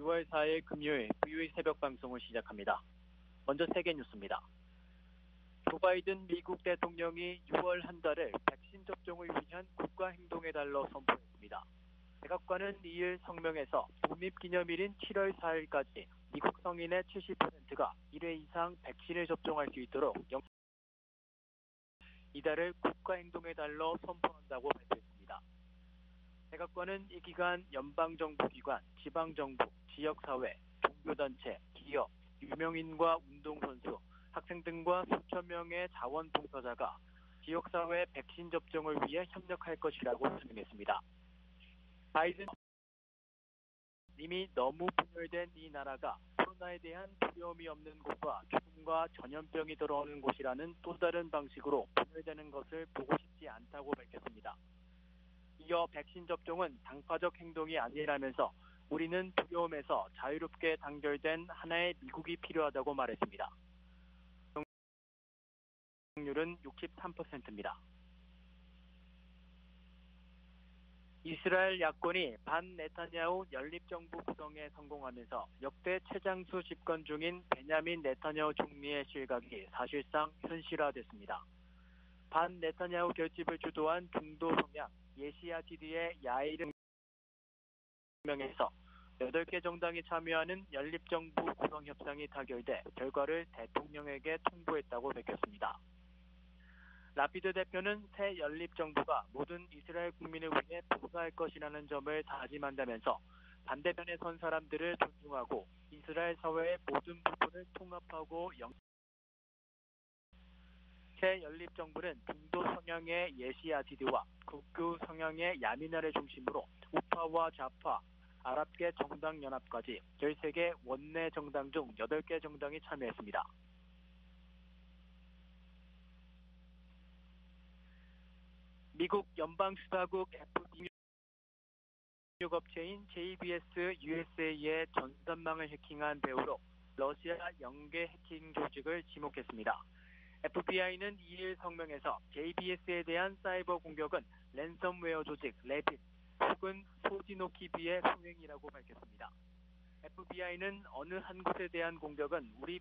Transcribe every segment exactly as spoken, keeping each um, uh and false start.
유월 사일 금요일 브이오에이 새벽 방송을 시작합니다. 먼저 세계 뉴스입니다. 조 바이든 미국 대통령이 유월 한 달을 백신 접종을 위한 국가 행동의 달로 선포했습니다. 백악관은 이일 성명에서 독립기념일인 칠월 사일까지 미국 성인의 칠십 퍼센트가 일 회 이상 백신을 접종할 수 있도록 이달을 국가 행동의 달로 선포한다고 발표했습니다. 백악관은 이 기간 연방정부기관, 지방정부, 지역사회, 종교단체, 기업, 유명인과 운동선수, 학생 등과 수천 명의 자원봉사자가 지역사회 백신 접종을 위해 협력할 것이라고 설명했습니다. 바이든 이미 너무 분열된 이 나라가 코로나에 대한 두려움이 없는 곳과 죽음과 전염병이 들어오는 곳이라는 또 다른 방식으로 분열되는 것을 보고 싶지 않다고 밝혔습니다. 이어 백신 접종은 당파적 행동이 아니라면서 우리는 두려움에서 자유롭게 단결된 하나의 미국이 필요하다고 말했습니다. 접종률은 육십삼 퍼센트입니다. 이스라엘 야권이 반 네타냐후 연립정부 구성에 성공하면서 역대 최장수 집권 중인 베냐민 네타냐후 총리의 실각이 사실상 현실화됐습니다. 반 네타냐후 결집을 주도한 중도 성향 예시아티드의 야이르 명에서 여덟 개 정당이 참여하는 연립정부 구성 협상이 타결돼 결과를 대통령에게 통보했다고 밝혔습니다. 라피드 대표는 새 연립정부가 모든 이스라엘 국민을 위해 봉사할 것이라는 점을 다짐한다면서 반대편에 선 사람들을 존중하고 이스라엘 사회의 모든 부분을 통합하고 영... 새 연립정부는 중도 성향의 예시아티드와 극우 성향의 야미나를 중심으로 우파와 좌파, 아랍계 정당연합까지 열세 개 원내 정당 중 여덟 개 정당이 참여했습니다. 미국 연방수사국 에프비아이 업체인 제이비에스 유에스에이의 전산망을 해킹한 배우로 러시아 영계 해킹 조직을 지목했습니다. 에프비아이는 이일 성명에서 제이비에스에 대한 사이버 공격은 랜섬웨어 조직 레빗 혹은 소지노키비의 소행이라고 밝혔습니다. 에프비아이는 어느 한 곳에 대한 공격은 우리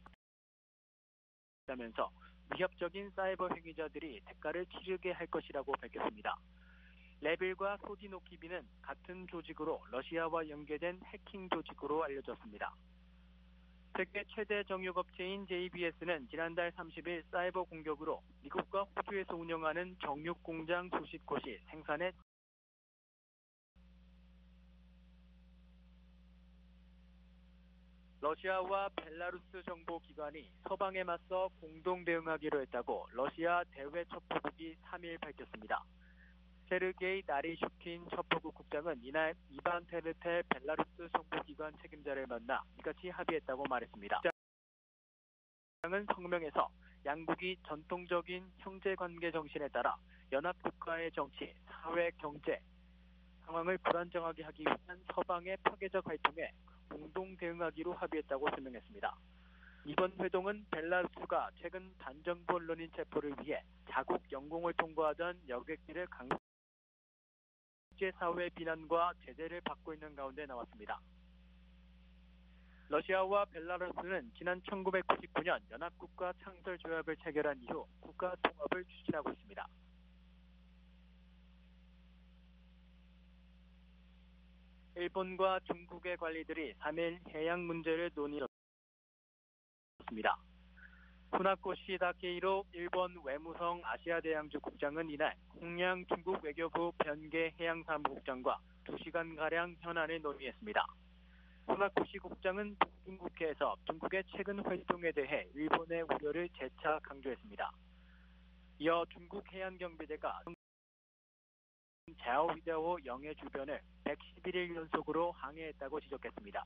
라면서 위협적인 사이버 행위자들이 대가를 치르게 할 것이라고 밝혔습니다. 레빌과 소지노키비는 같은 조직으로 러시아와 연계된 해킹 조직으로 알려졌습니다. 세계 최대 정육업체인 제이비에스는 지난달 삼십일 사이버 공격으로 미국과 호주에서 운영하는 정육 공장 수십 곳이 생산에 러시아와 벨라루스 정보기관이 서방에 맞서 공동 대응하기로 했다고 러시아 대외첩보국이 삼일 밝혔습니다. 세르게이 나리슈킨 첩보국 국장은 이날 이반 페르텔 벨라루스 정보기관 책임자를 만나 이같이 합의했다고 말했습니다. 국장은 성명에서 양국이 전통적인 형제관계 정신에 따라 연합국가의 정치, 사회, 경제 상황을 불안정하게 하기 위한 서방의 파괴적 활동에 공동 대응하기로 합의했다고 설명했습니다. 이번 회동은 벨라루스가 최근 반정부 언론인 체포를 위해 자국 영공을 통과하던 여객기를 강제 국제사회의 비난과 제재를 받고 있는 가운데 나왔습니다. 러시아와 벨라루스는 지난 천구백구십구 년 연합국가 창설 조약을 체결한 이후 국가 통합을 추진하고 있습니다. 일본과 중국의 관리들이 삼일 해양 문제를 논의했습니다. 후나코시 다케이로 일본 외무성 아시아대양주 국장은 이날 홍양 중국 외교부 변계 해양사무국장과 두 시간가량 현안을 논의했습니다. 후나코시 국장은 중국회에서 중국의 최근 활동에 대해 일본의 우려를 재차 강조했습니다. 이어 중국 해안경비대가 자오휘다호 영해 주변을 백십일 일 연속으로 항해했다고 지적했습니다.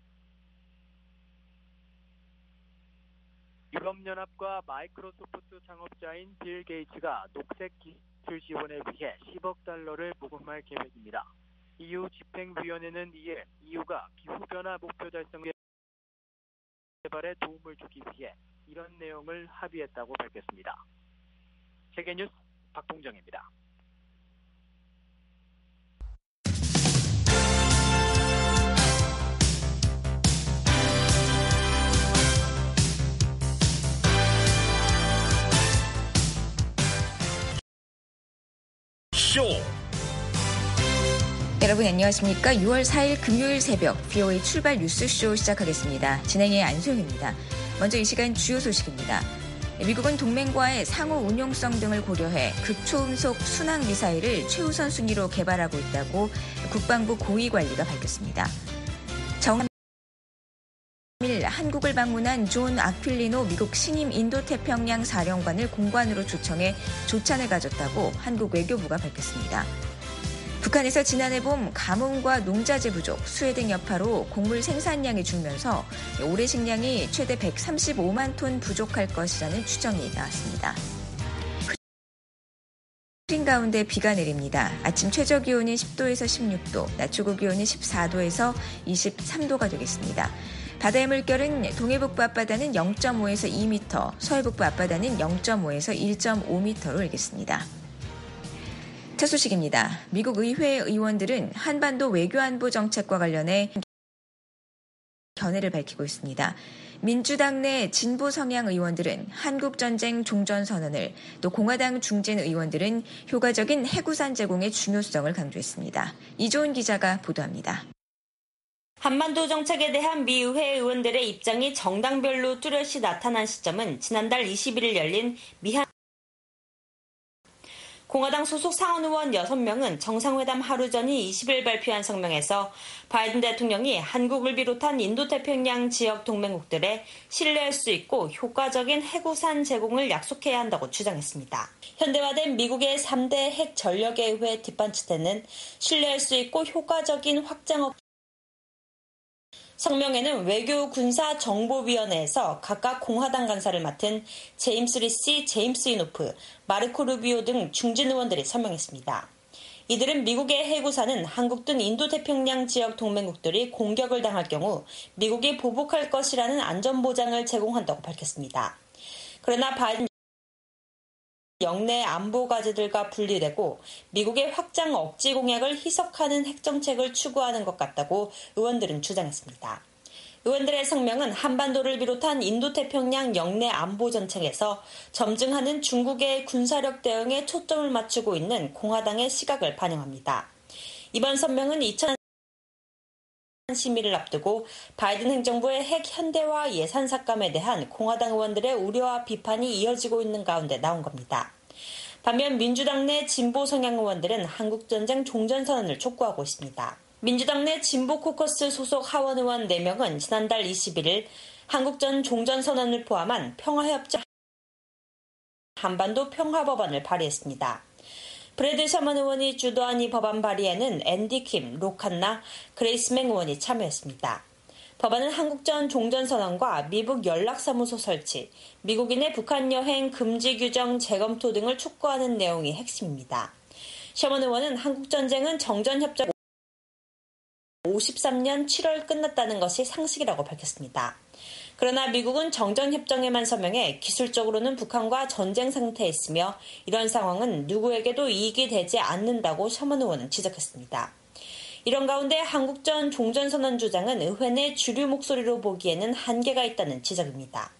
유럽연합과 마이크로소프트 창업자인 빌 게이츠가 녹색 기술 지원에 위해 십억 달러를 모금할 계획입니다. 이유 집행위원회는 이에 이유가 기후변화 목표 달성 개발에 도움을 주기 위해 이런 내용을 합의했다고 밝혔습니다. 세계뉴스 박봉정입니다. 뉴스쇼. 여러분 안녕하십니까? 유월 사일 금요일 새벽 비오에이 출발 뉴스쇼 시작하겠습니다. 진행의 안소영입니다. 먼저 이 시간 주요 소식입니다. 미국은 동맹과의 상호 운용성 등을 고려해 극초음속 순항 미사일을 최우선 순위로 개발하고 있다고 국방부 고위 관리가 밝혔습니다. 정 일 한국을 방문한 존 아퀼리노 미국 신임 인도태평양 사령관을 공관으로 초청해 조찬을 가졌다고 한국 외교부가 밝혔습니다. 북한에서 지난해 봄 가뭄과 농자재 부족, 수해 등 여파로 곡물 생산량이 줄면서 올해 식량이 최대 백삼십오만 톤 부족할 것이라는 추정이 나왔습니다. 흐린 가운데 비가 내립니다. 아침 최저 기온이 십 도에서 십육 도, 낮 최고 기온이 십사 도에서 이십삼 도가 되겠습니다. 바다의 물결은 동해북부 앞바다는 영 점 오에서 이 미터, 서해북부 앞바다는 영 점 오에서 일 점 오 미터로 일겠습니다. 첫 소식입니다. 미국 의회 의원들은 한반도 외교안보 정책과 관련해 견해를 밝히고 있습니다. 민주당 내 진보 성향 의원들은 한국전쟁 종전선언을, 또 공화당 중진 의원들은 효과적인 해구산 제공의 중요성을 강조했습니다. 이조은 기자가 보도합니다. 한반도 정책에 대한 미 의회 의원들의 입장이 정당별로 뚜렷이 나타난 시점은 지난달 이십일일 열린 미한 공화당 소속 상원 의원 여섯 명은 정상회담 하루 전인 이십일 발표한 성명에서 바이든 대통령이 한국을 비롯한 인도태평양 지역 동맹국들에 신뢰할 수 있고 효과적인 해구산 제공을 약속해야 한다고 주장했습니다. 현대화된 미국의 삼 대 핵 전력의회 뒷받침되는 신뢰할 수 있고 효과적인 확장 업 성명에는 외교군사정보위원회에서 각각 공화당 간사를 맡은 제임스 리시, 제임스 이노프, 마르코 루비오 등 중진 의원들이 서명했습니다. 이들은 미국의 해구산은 한국 등 인도태평양 지역 동맹국들이 공격을 당할 경우 미국이 보복할 것이라는 안전보장을 제공한다고 밝혔습니다. 그러나 바이든 영내 안보 과제들과 분리되고 미국의 확장 억지 공약을 희석하는 핵정책을 추구하는 것 같다고 의원들은 주장했습니다. 의원들의 성명은 한반도를 비롯한 인도태평양 영내 안보 정책에서 점증하는 중국의 군사력 대응에 초점을 맞추고 있는 공화당의 시각을 반영합니다. 이번 성명은 이천 심의를 앞두고 바이든 행정부의 핵 현대화 예산 삭감에 대한 공화당 의원들의 우려와 비판이 이어지고 있는 가운데 나온 겁니다. 반면 민주당 내 진보 성향 의원들은 한국전쟁 종전선언을 촉구하고 있습니다. 민주당 내 진보 코커스 소속 하원 의원 네 명은 지난달 이십일일 한국전 종전선언을 포함한 평화협정 한반도 평화법안을 발의했습니다. 브래드 셔먼 의원이 주도한 이 법안 발의에는 앤디 킴, 로칸나, 그레이스 맹 의원이 참여했습니다. 법안은 한국전 종전선언과 미북 연락사무소 설치, 미국인의 북한 여행 금지 규정 재검토 등을 촉구하는 내용이 핵심입니다. 셔먼 의원은 한국전쟁은 정전협정 오십삼 년 칠월 끝났다는 것이 상식이라고 밝혔습니다. 그러나 미국은 정전협정에만 서명해 기술적으로는 북한과 전쟁 상태에 있으며 이런 상황은 누구에게도 이익이 되지 않는다고 셔먼 의원은 지적했습니다. 이런 가운데 한국전 종전선언 주장은 의회 내 주류 목소리로 보기에는 한계가 있다는 지적입니다.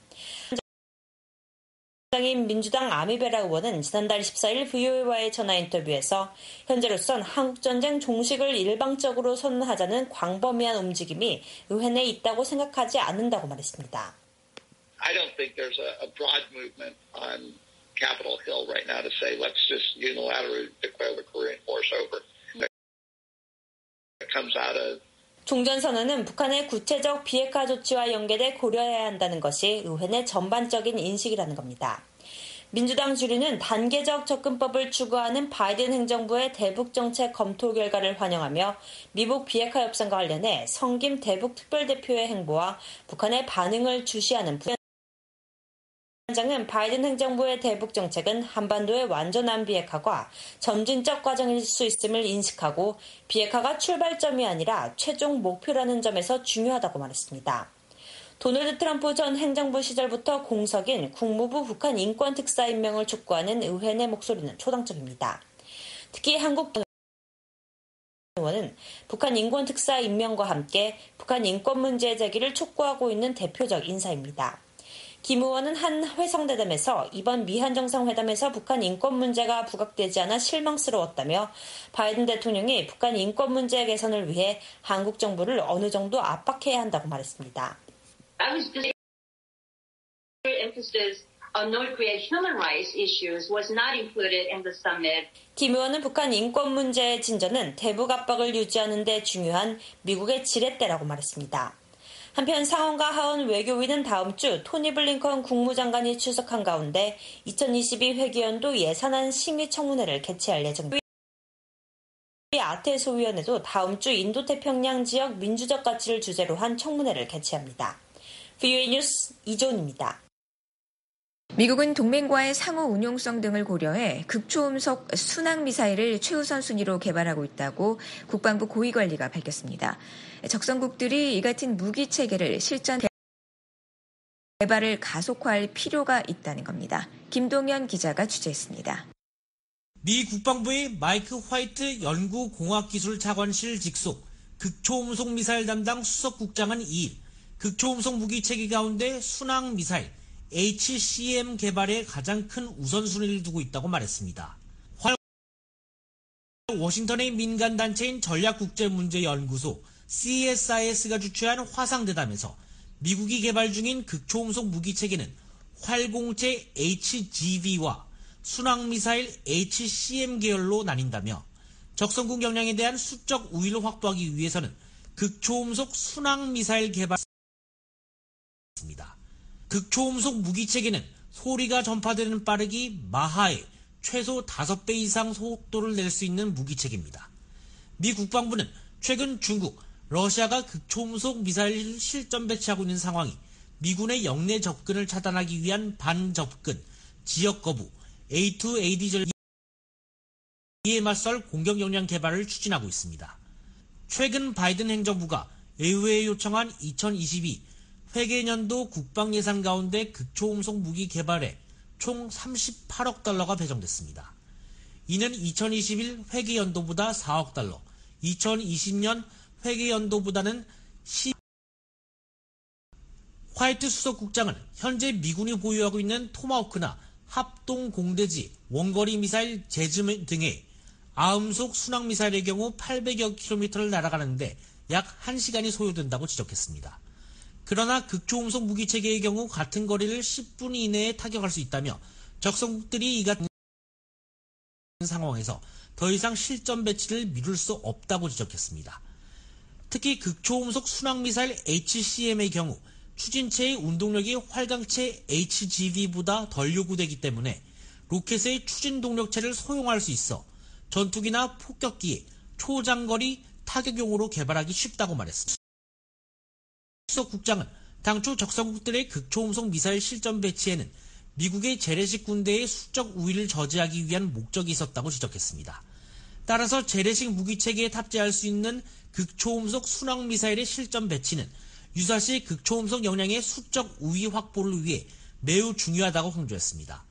인 민주당 아미베라 의원은 지난달 이십사일 브이오에이와의 전화 인터뷰에서 현재로선 한국전쟁 종식을 일방적으로 선언하자는 광범위한 움직임이 의회 내에 있다고 생각하지 않는다고 말했습니다. I don't think there's a, a broad movement on Capitol Hill right now to say let's just unilaterally declare the Korean War's over. It comes out of 종전선언은 북한의 구체적 비핵화 조치와 연계돼 고려해야 한다는 것이 의회 내 전반적인 인식이라는 겁니다. 민주당 주류는 단계적 접근법을 추구하는 바이든 행정부의 대북 정책 검토 결과를 환영하며 미북 비핵화 협상과 관련해 성김 대북 특별대표의 행보와 북한의 반응을 주시하는 부위원장은 바이든 행정부의 대북 정책은 한반도의 완전한 비핵화가 점진적 과정일 수 있음을 인식하고 비핵화가 출발점이 아니라 최종 목표라는 점에서 중요하다고 말했습니다. 도널드 트럼프 전 행정부 시절부터 공석인 국무부 북한 인권특사 임명을 촉구하는 의회 내 목소리는 초당적입니다. 특히 한국 의원은 북한 인권특사 임명과 함께 북한 인권 문제 제기를 촉구하고 있는 대표적 인사입니다. 김 의원은 한 회상대담에서 이번 미한 정상회담에서 북한 인권 문제가 부각되지 않아 실망스러웠다며 바이든 대통령이 북한 인권 문제 개선을 위해 한국 정부를 어느 정도 압박해야 한다고 말했습니다. I was just emphasis on North Korea's human rights issues was not included in the summit. 김 의원은 북한 인권 문제의 진전은 대북 압박을 유지하는 데 중요한 미국의 지렛대라고 말했습니다. 한편 상원과 하원 외교위는 다음 주 토니 블링컨 국무장관이 출석한 가운데 이천이십이 회계연도 예산안 심의 청문회를 개최할 예정입니다. 아태 소위원회도 다음 주 인도태평양 지역 민주적 가치를 주제로 한 청문회를 개최합니다. 브이오에이 뉴스 이조은입니다. 미국은 동맹과의 상호 운용성 등을 고려해 극초음속 순항미사일을 최우선 순위로 개발하고 있다고 국방부 고위관리가 밝혔습니다. 적성국들이 이 같은 무기 체계를 실전 개발을 가속화할 필요가 있다는 겁니다. 김동현 기자가 취재했습니다. 미 국방부의 마이크 화이트 연구공학기술차관실 직속 극초음속 미사일 담당 수석국장은 이일 극초음속 무기 체계 가운데 순항미사일 에이치씨엠 개발에 가장 큰 우선순위를 두고 있다고 말했습니다. 워싱턴의 민간단체인 전략국제문제연구소 씨에스아이에스가 주최한 화상대담에서 미국이 개발 중인 극초음속 무기체계는 활공체 에이치지비와 순항미사일 에이치씨엠 계열로 나뉜다며 적성국 역량에 대한 수적 우위를 확보하기 위해서는 극초음속 순항미사일 개발입니다. 극초음속 무기체계는 소리가 전파되는 빠르기 마하의 최소 다섯 배 이상 속도를 낼 수 있는 무기체계입니다. 미 국방부는 최근 중국, 러시아가 극초음속 미사일을 실전 배치하고 있는 상황이 미군의 영내 접근을 차단하기 위한 반접근, 지역 거부, 에이 투 에이 디 전략 이에 맞설 공격 역량 개발을 추진하고 있습니다. 최근 바이든 행정부가 의회에 요청한 이천이십이 회계년도 국방 예산 가운데 극초음속 무기 개발에 총 삼십팔억 달러가 배정됐습니다. 이는 이천이십일 회계연도보다 사억 달러, 이천이십년 회계연도보다는 십... 화이트 수석국장은 현재 미군이 보유하고 있는 토마호크나 합동공대지 원거리 미사일 제즈 등의 아음속 순항미사일의 경우 팔백여 킬로미터를 날아가는데 약 한 시간이 소요된다고 지적했습니다. 그러나 극초음속 무기체계의 경우 같은 거리를 십 분 이내에 타격할 수 있다며 적성국들이 이 같은 상황에서 더 이상 실전 배치를 미룰 수 없다고 지적했습니다. 특히 극초음속 순항미사일 에이치씨엠의 경우 추진체의 운동력이 활강체 에이치지비보다 덜 요구되기 때문에 로켓의 추진 동력체를 소용할 수 있어 전투기나 폭격기에 초장거리 타격용으로 개발하기 쉽다고 말했습니다. 수석국장은 당초 적성국들의 극초음속 미사일 실전 배치에는 미국의 재래식 군대의 수적 우위를 저지하기 위한 목적이 있었다고 지적했습니다. 따라서 재래식 무기체계에 탑재할 수 있는 극초음속 순항미사일의 실전 배치는 유사시 극초음속 역량의 수적 우위 확보를 위해 매우 중요하다고 강조했습니다.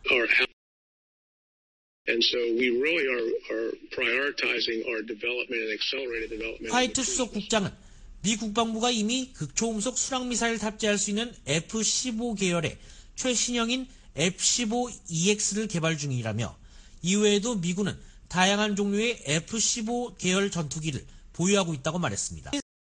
And so we really are, are prioritizing our development and accelerated development. 화이트 수석국장은 미 국방부가 이미 극초음속 순항미사일 탑재할 수 있는 에프 십오 계열의 최신형인 에프 십오 이엑스를 개발 중이라며 이외에도 미군은 다양한 종류의 에프 십오 계열 전투기를 보유하고 있다고 말했습니다.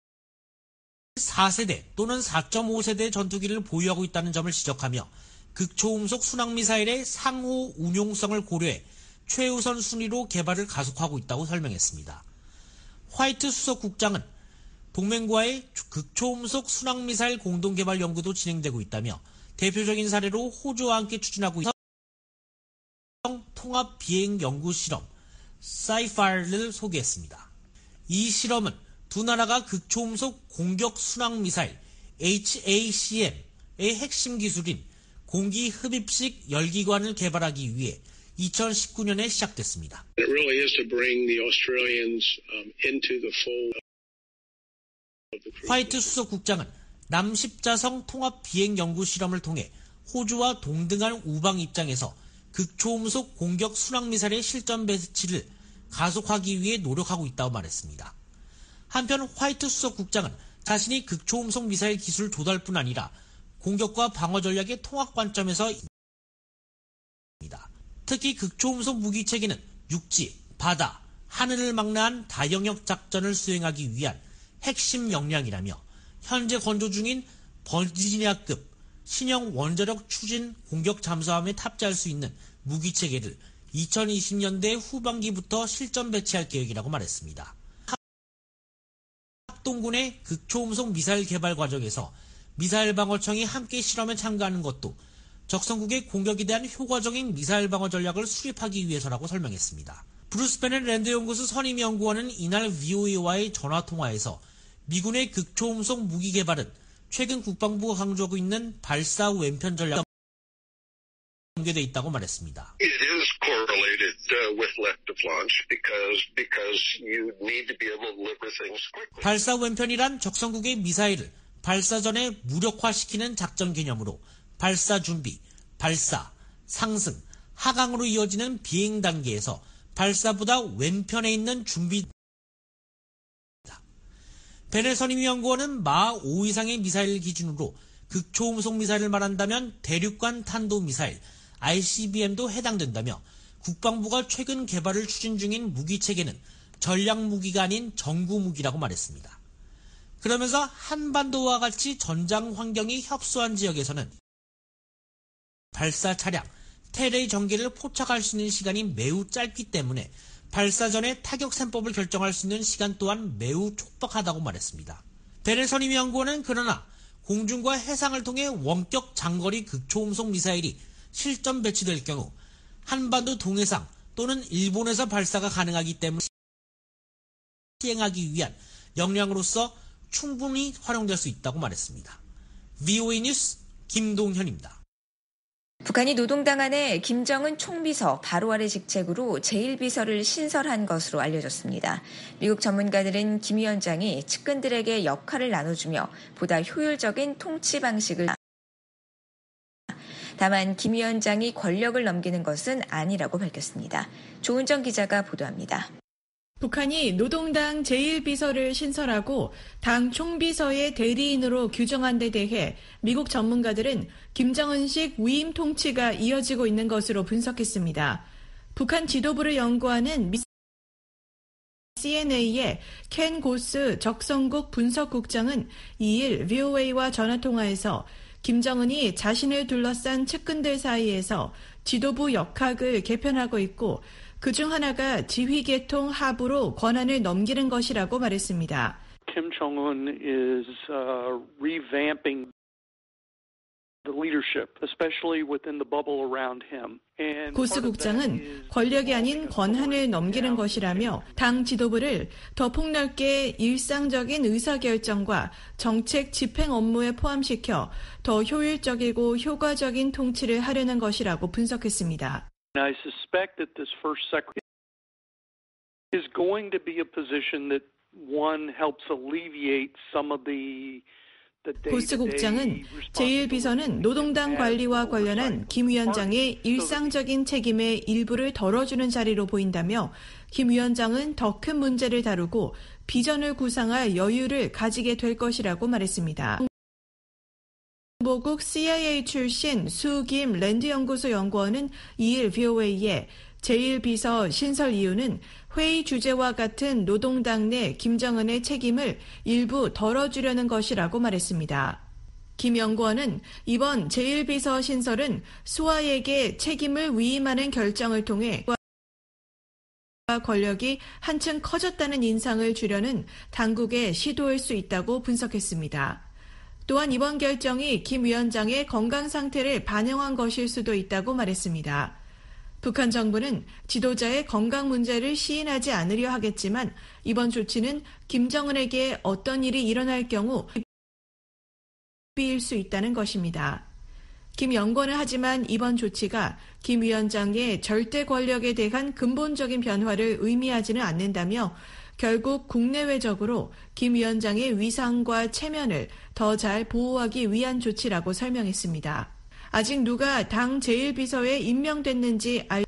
사 세대 또는 사 점 오 세대 전투기를 보유하고 있다는 점을 지적하며 극초음속 순항미사일의 상호 운용성을 고려해 최우선 순위로 개발을 가속하고 있다고 설명했습니다. 화이트 수석국장은 동맹과의 극초음속 순항미사일 공동개발 연구도 진행되고 있다며 대표적인 사례로 호주와 함께 추진하고 있는 통합비행연구실험 사이파이를 소개했습니다. 이 실험은 두 나라가 극초음속 공격 순항미사일 에이치에이씨엠의 핵심 기술인 공기흡입식 열기관을 개발하기 위해 이천십구 년에 시작됐습니다. It really is to bring the Australians um, into the fold of the 화이트 수석국장은 남십자성 통합 비행 연구 실험을 통해 호주와 동등한 우방 입장에서 극초음속 공격 순항미사일의 실전 배치를 가속하기 위해 노력하고 있다고 말했습니다. 한편 화이트 수석국장은 자신이 극초음속 미사일 기술 조달뿐 아니라 공격과 방어 전략의 통합 관점에서 입니다. 특히 극초음속 무기체계는 육지, 바다, 하늘을 망라한 다영역 작전을 수행하기 위한 핵심 역량이라며 현재 건조 중인 버지니아급 신형 원자력 추진 공격 잠수함에 탑재할 수 있는 무기체계를 이천이십 년대 후반기부터 실전 배치할 계획이라고 말했습니다. 합동군의 극초음속 미사일 개발 과정에서 미사일 방어청이 함께 실험에 참가하는 것도 적성국의 공격에 대한 효과적인 미사일 방어 전략을 수립하기 위해서라고 설명했습니다. 브루스 베넷 랜드연구소 선임연구원은 이날 브이오에이와의 전화통화에서 미군의 극초음속 무기 개발은 최근 국방부가 강조하고 있는 발사 왼편 전략과 연계되어 있다고 말했습니다. It is correlated uh, with left of launch because because you need to be able to deliver things quickly. 발사 왼편이란 적성국의 미사일을 발사 전에 무력화시키는 작전 개념으로 발사 준비, 발사, 상승, 하강으로 이어지는 비행 단계에서 발사보다 왼편에 있는 준비. 베넷 선임연구원은 마 오 이상의 미사일 기준으로 극초음속 미사일을 말한다면 대륙간 탄도미사일 아이씨비엠도 해당된다며 국방부가 최근 개발을 추진 중인 무기체계는 전략무기가 아닌 전구무기라고 말했습니다. 그러면서 한반도와 같이 전장 환경이 협소한 지역에서는 발사 차량, 테레의 전개를 포착할 수 있는 시간이 매우 짧기 때문에 발사 전에 타격 셈법을 결정할 수 있는 시간 또한 매우 촉박하다고 말했습니다. 베넷 선임연구원은 그러나 공중과 해상을 통해 원격 장거리 극초음속 미사일이 실전 배치될 경우 한반도 동해상 또는 일본에서 발사가 가능하기 때문에 시행하기 위한 역량으로서 충분히 활용될 수 있다고 말했습니다. 브이오에이 뉴스 김동현입니다. 북한이 노동당 안에 김정은 총비서 바로 아래 직책으로 제일 비서를 신설한 것으로 알려졌습니다. 미국 전문가들은 김 위원장이 측근들에게 역할을 나눠주며 보다 효율적인 통치 방식을 다만 김 위원장이 권력을 넘기는 것은 아니라고 밝혔습니다. 조은정 기자가 보도합니다. 북한이 노동당 제일 비서를 신설하고 당 총비서의 대리인으로 규정한 데 대해 미국 전문가들은 김정은식 위임 통치가 이어지고 있는 것으로 분석했습니다. 북한 지도부를 연구하는 씨엔에이의 켄 고스 적성국 분석국장은 이일 브이오에이와 전화통화에서 김정은이 자신을 둘러싼 측근들 사이에서 지도부 역학을 개편하고 있고 그중 하나가 지휘계통 하부로 권한을 넘기는 것이라고 말했습니다. Kim Jong-un is uh, revamping the leadership, especially within the bubble around him. 고스 국장은 권력이 아닌 권한을 넘기는 것이라며 당 지도부를 더 폭넓게 일상적인 의사결정과 정책 집행 업무에 포함시켜 더 효율적이고 효과적인 통치를 하려는 것이라고 분석했습니다. I suspect that this first secretary is going to be a position that one helps alleviate some of the 고스 국장은 제일 비서는 노동당 관리와 관련한 김 위원장의 일상적인 책임의 일부를 덜어주는 자리로 보인다며 김 위원장은 더 큰 문제를 다루고 비전을 구상할 여유를 가지게 될 것이라고 말했습니다. 정보국 씨아이에이 출신 수김 랜드연구소 연구원은 이일 브이오에이에 제일 비서 신설 이유는 회의 주제와 같은 노동당 내 김정은의 책임을 일부 덜어주려는 것이라고 말했습니다. 김 연구원은 이번 제일 비서 신설은 수하에게 책임을 위임하는 결정을 통해 권력이 한층 커졌다는 인상을 주려는 당국의 시도일 수 있다고 분석했습니다. 또한 이번 결정이 김 위원장의 건강 상태를 반영한 것일 수도 있다고 말했습니다. 북한 정부는 지도자의 건강 문제를 시인하지 않으려 하겠지만 이번 조치는 김정은에게 어떤 일이 일어날 경우 비일 수 있다는 것입니다. 김 연구원은 하지만 이번 조치가 김 위원장의 절대 권력에 대한 근본적인 변화를 의미하지는 않는다며 결국 국내외적으로 김 위원장의 위상과 체면을 더 잘 보호하기 위한 조치라고 설명했습니다. 아직 누가 당 제일 비서에 임명됐는지 알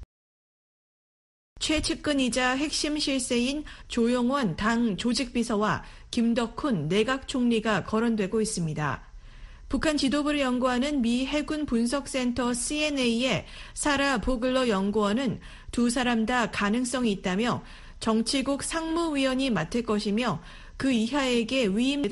최측근이자 핵심 실세인 조용원 당 조직비서와 김덕훈 내각 총리가 거론되고 있습니다. 북한 지도부를 연구하는 미 해군 분석센터 씨엔에이의 사라 보글러 연구원은 두 사람 다 가능성이 있다며 정치국 상무위원이 맡을 것이며 그 이하에게 위임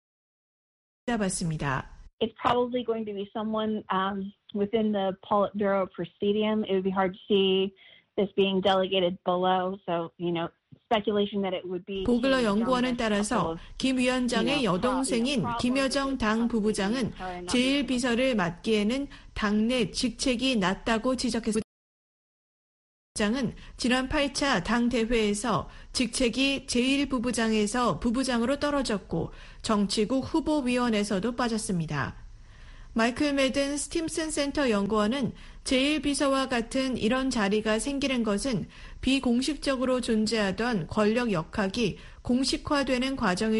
받습니다. It's probably going to be someone um, within the Politburo Presidium. It would be hard to see this being delegated below. So, you know, speculation that it would be. 보글러 연구원에 따라서 김 위원장의 여동생인 김여정 당 부부장은 제일 비서를 맡기에는 당내 직책이 낮다고 지적했습니다. 부부장은 지난 팔 차 당 대회에서 직책이 제일 부부장에서 부부장으로 떨어졌고 정치국 후보위원회에서도 빠졌습니다. 마이클 매든 스팀슨 센터 연구원은 제일 비서와 같은 이런 자리가 생기는 것은 비공식적으로 존재하던 권력 역학이 공식화되는 과정일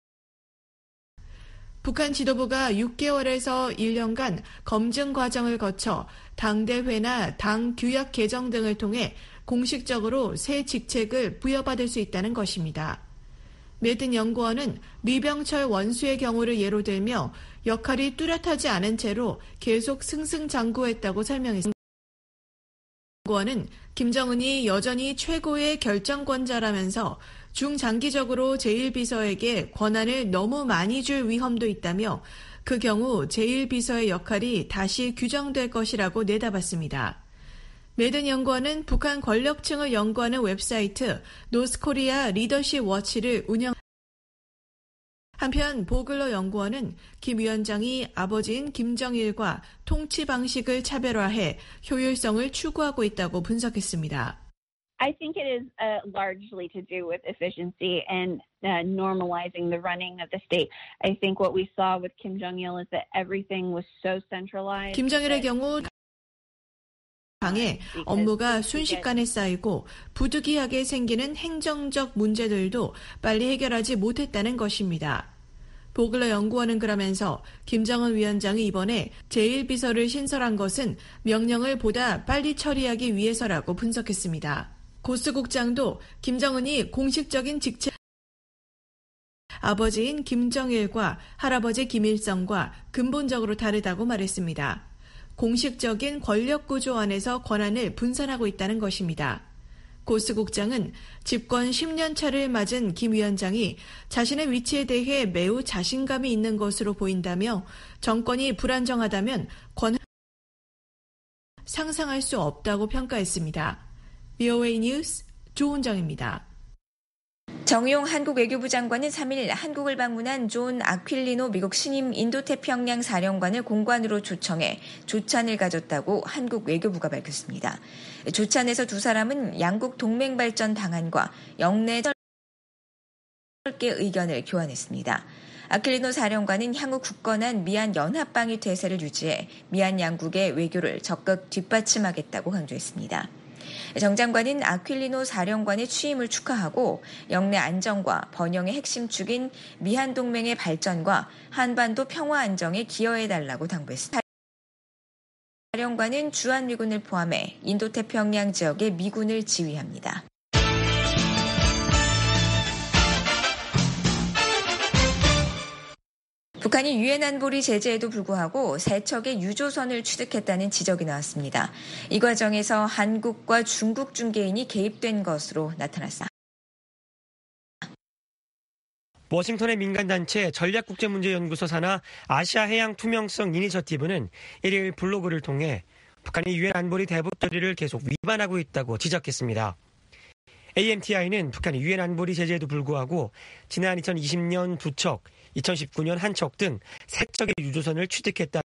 북한 지도부가 육 개월에서 일 년간 검증 과정을 거쳐 당대회나 당 규약 개정 등을 통해 공식적으로 새 직책을 부여받을 수 있다는 것입니다. 매든 연구원은 리병철 원수의 경우를 예로 들며 역할이 뚜렷하지 않은 채로 계속 승승장구했다고 설명했습니다. 연구원은 김정은이 여전히 최고의 결정권자라면서 중장기적으로 제일 비서에게 권한을 너무 많이 줄 위험도 있다며 그 경우 제일 비서의 역할이 다시 규정될 것이라고 내다봤습니다. 매든 연구원은 북한 권력층을 연구하는 웹사이트 노스코리아 리더십 워치를 운영 한편 보글러 연구원은 김 위원장이 아버지인 김정일과 통치 방식을 차별화해 효율성을 추구하고 있다고 분석했습니다. I think it is uh, largely to do with efficiency and uh, normalizing the running of the state. I think what we saw with Kim Jong-il is that everything was so centralized. 김정일의 경우 당에 업무가 순식간에 쌓이고 부득이하게 생기는 행정적 문제들도 빨리 해결하지 못했다는 것입니다. 보글러 연구원은 그러면서 김정은 위원장이 이번에 제일 비서를 신설한 것은 명령을 보다 빨리 처리하기 위해서라고 분석했습니다. 고스 국장도 김정은이 공식적인 직책 아버지인 김정일과 할아버지 김일성과 근본적으로 다르다고 말했습니다. 공식적인 권력 구조 안에서 권한을 분산하고 있다는 것입니다. 고스 국장은 집권 십 년 차를 맞은 김 위원장이 자신의 위치에 대해 매우 자신감이 있는 것으로 보인다며 정권이 불안정하다면 권한 상상할 수 없다고 평가했습니다. 브이오에이 뉴스 조은정입니다. 정의용 한국 외교부 장관은 삼 일 한국을 방문한 존 아퀼리노 미국 신임 인도태평양 사령관을 공관으로 초청해 조찬을 가졌다고 한국 외교부가 밝혔습니다. 조찬에서 두 사람은 양국 동맹 발전 방안과 영내 설계 의견을 교환했습니다. 아퀼리노 사령관은 향후 굳건한 미얀 연합방위 태세를 유지해 미얀 양국의 외교를 적극 뒷받침하겠다고 강조했습니다. 정 장관은 아퀼리노 사령관의 취임을 축하하고 영내 안정과 번영의 핵심 축인 미한 동맹의 발전과 한반도 평화 안정에 기여해달라고 당부했습니다. 사령관은 주한미군을 포함해 인도태평양 지역의 미군을 지휘합니다. 북한이 유엔 안보리 제재에도 불구하고 세척의 유조선을 취득했다는 지적이 나왔습니다. 이 과정에서 한국과 중국 중개인이 개입된 것으로 나타났습니다. 워싱턴의 민간단체 전략국제문제연구소 산하 아시아해양 투명성 이니셔티브는 일 일 블로그를 통해 북한이 유엔 안보리 대북 결의를 계속 위반하고 있다고 지적했습니다. 에이엠티아이는 북한이 유엔 안보리 제재에도 불구하고 지난 이천이십 년 두 척, 이천십구 년 한 척 등 세 척의 유조선을 취득했다.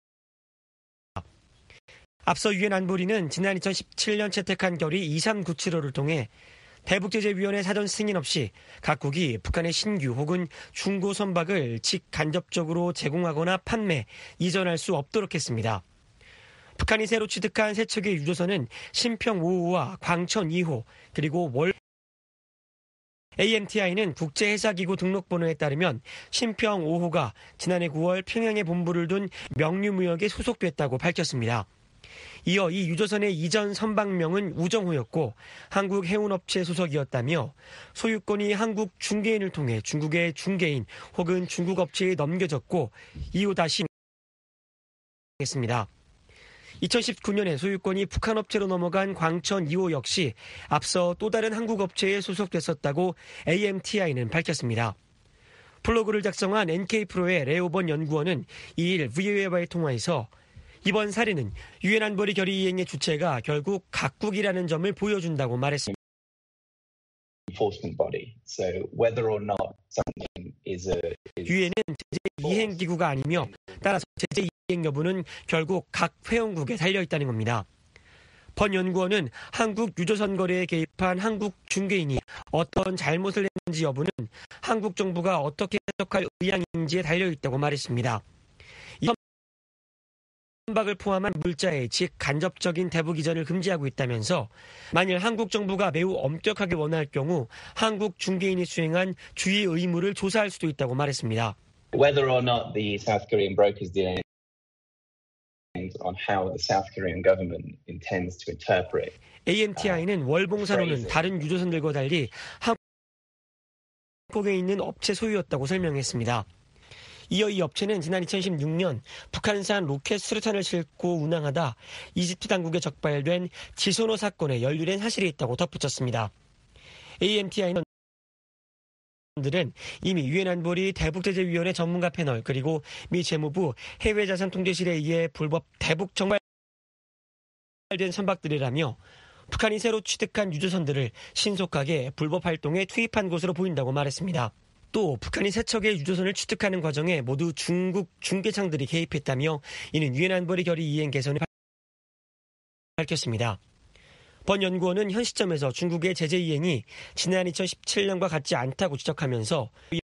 앞서 유엔 안보리는 지난 이천십칠 년 채택한 결의 이삼구칠오를 통해 대북제재위원회 사전 승인 없이 각국이 북한의 신규 혹은 중고 선박을 직간접적으로 제공하거나 판매, 이전할 수 없도록 했습니다. 북한이 새로 취득한 세 척의 유조선은 신평 오 호와 광천 이 호, 그리고 월 에이엠티아이는 국제해사기구 등록번호에 따르면 신평 오 호가 지난해 구월 평양에 본부를 둔 명류무역에 소속됐다고 밝혔습니다. 이어 이 유조선의 이전 선박명은 우정호였고 한국 해운업체 소속이었다며 소유권이 한국 중개인을 통해 중국의 중개인 혹은 중국 업체에 넘겨졌고 이후 다시 설명했습니다. 이천십구 년에 소유권이 북한 업체로 넘어간 광천 이 호 역시 앞서 또 다른 한국 업체에 소속됐었다고 에이엠티아이는 밝혔습니다. 블로그를 작성한 엔케이프로의 레오번 연구원은 이일 브이오에이와의 통화에서 이번 사례는 유엔 안보리 결의 이행의 주체가 결국 각국이라는 점을 보여준다고 말했습니다. 유엔은 제재 이행 기구가 아니며 따라서 제재 이행 여부는 결국 각 회원국에 달려있다는 겁니다. 번 연구원은 한국 유조선 거래에 개입한 한국 중개인이 어떤 잘못을 했는지 여부는 한국 정부가 어떻게 해석할 의향인지에 달려있다고 말했습니다. 이 선박을 포함한 물자의 즉 간접적인 대북 이전을 금지하고 있다면서 만일 한국 정부가 매우 엄격하게 원할 경우 한국 중개인이 수행한 주의 의무를 조사할 수도 있다고 말했습니다. Whether or not the South Korean brokers did on how the South Korean government intends to interpret. 에이엠티아이는 월봉산호는 다른 유조선들과 달리 한국에 있는 업체 소유였다고 설명했습니다. 이어 이 업체는 지난 이천십육 년 북한산 로켓 수류탄을 싣고 운항하다 이집트 당국에 적발된 지소노 사건에 연루된 사실이 있다고 덧붙였습니다. 에이엠티아이는 들은 이미 유엔 안보리 대북제재위원회 전문가 패널 그리고 미 재무부 해외자산통제실에 의해 불법 대북 정발된 선박들이라며 북한이 새로 취득한 유조선들을 신속하게 불법 활동에 투입한 것으로 보인다고 말했습니다. 또 북한이 세 척의 유조선을 취득하는 과정에 모두 중국 중개창들이 개입했다며 이는 유엔 안보리 결의 이행 개선을 밝혔습니다. 번 연구원은 현 시점에서 중국의 제재 이행이 지난 이천십칠 년과 같지 않다고 지적하면서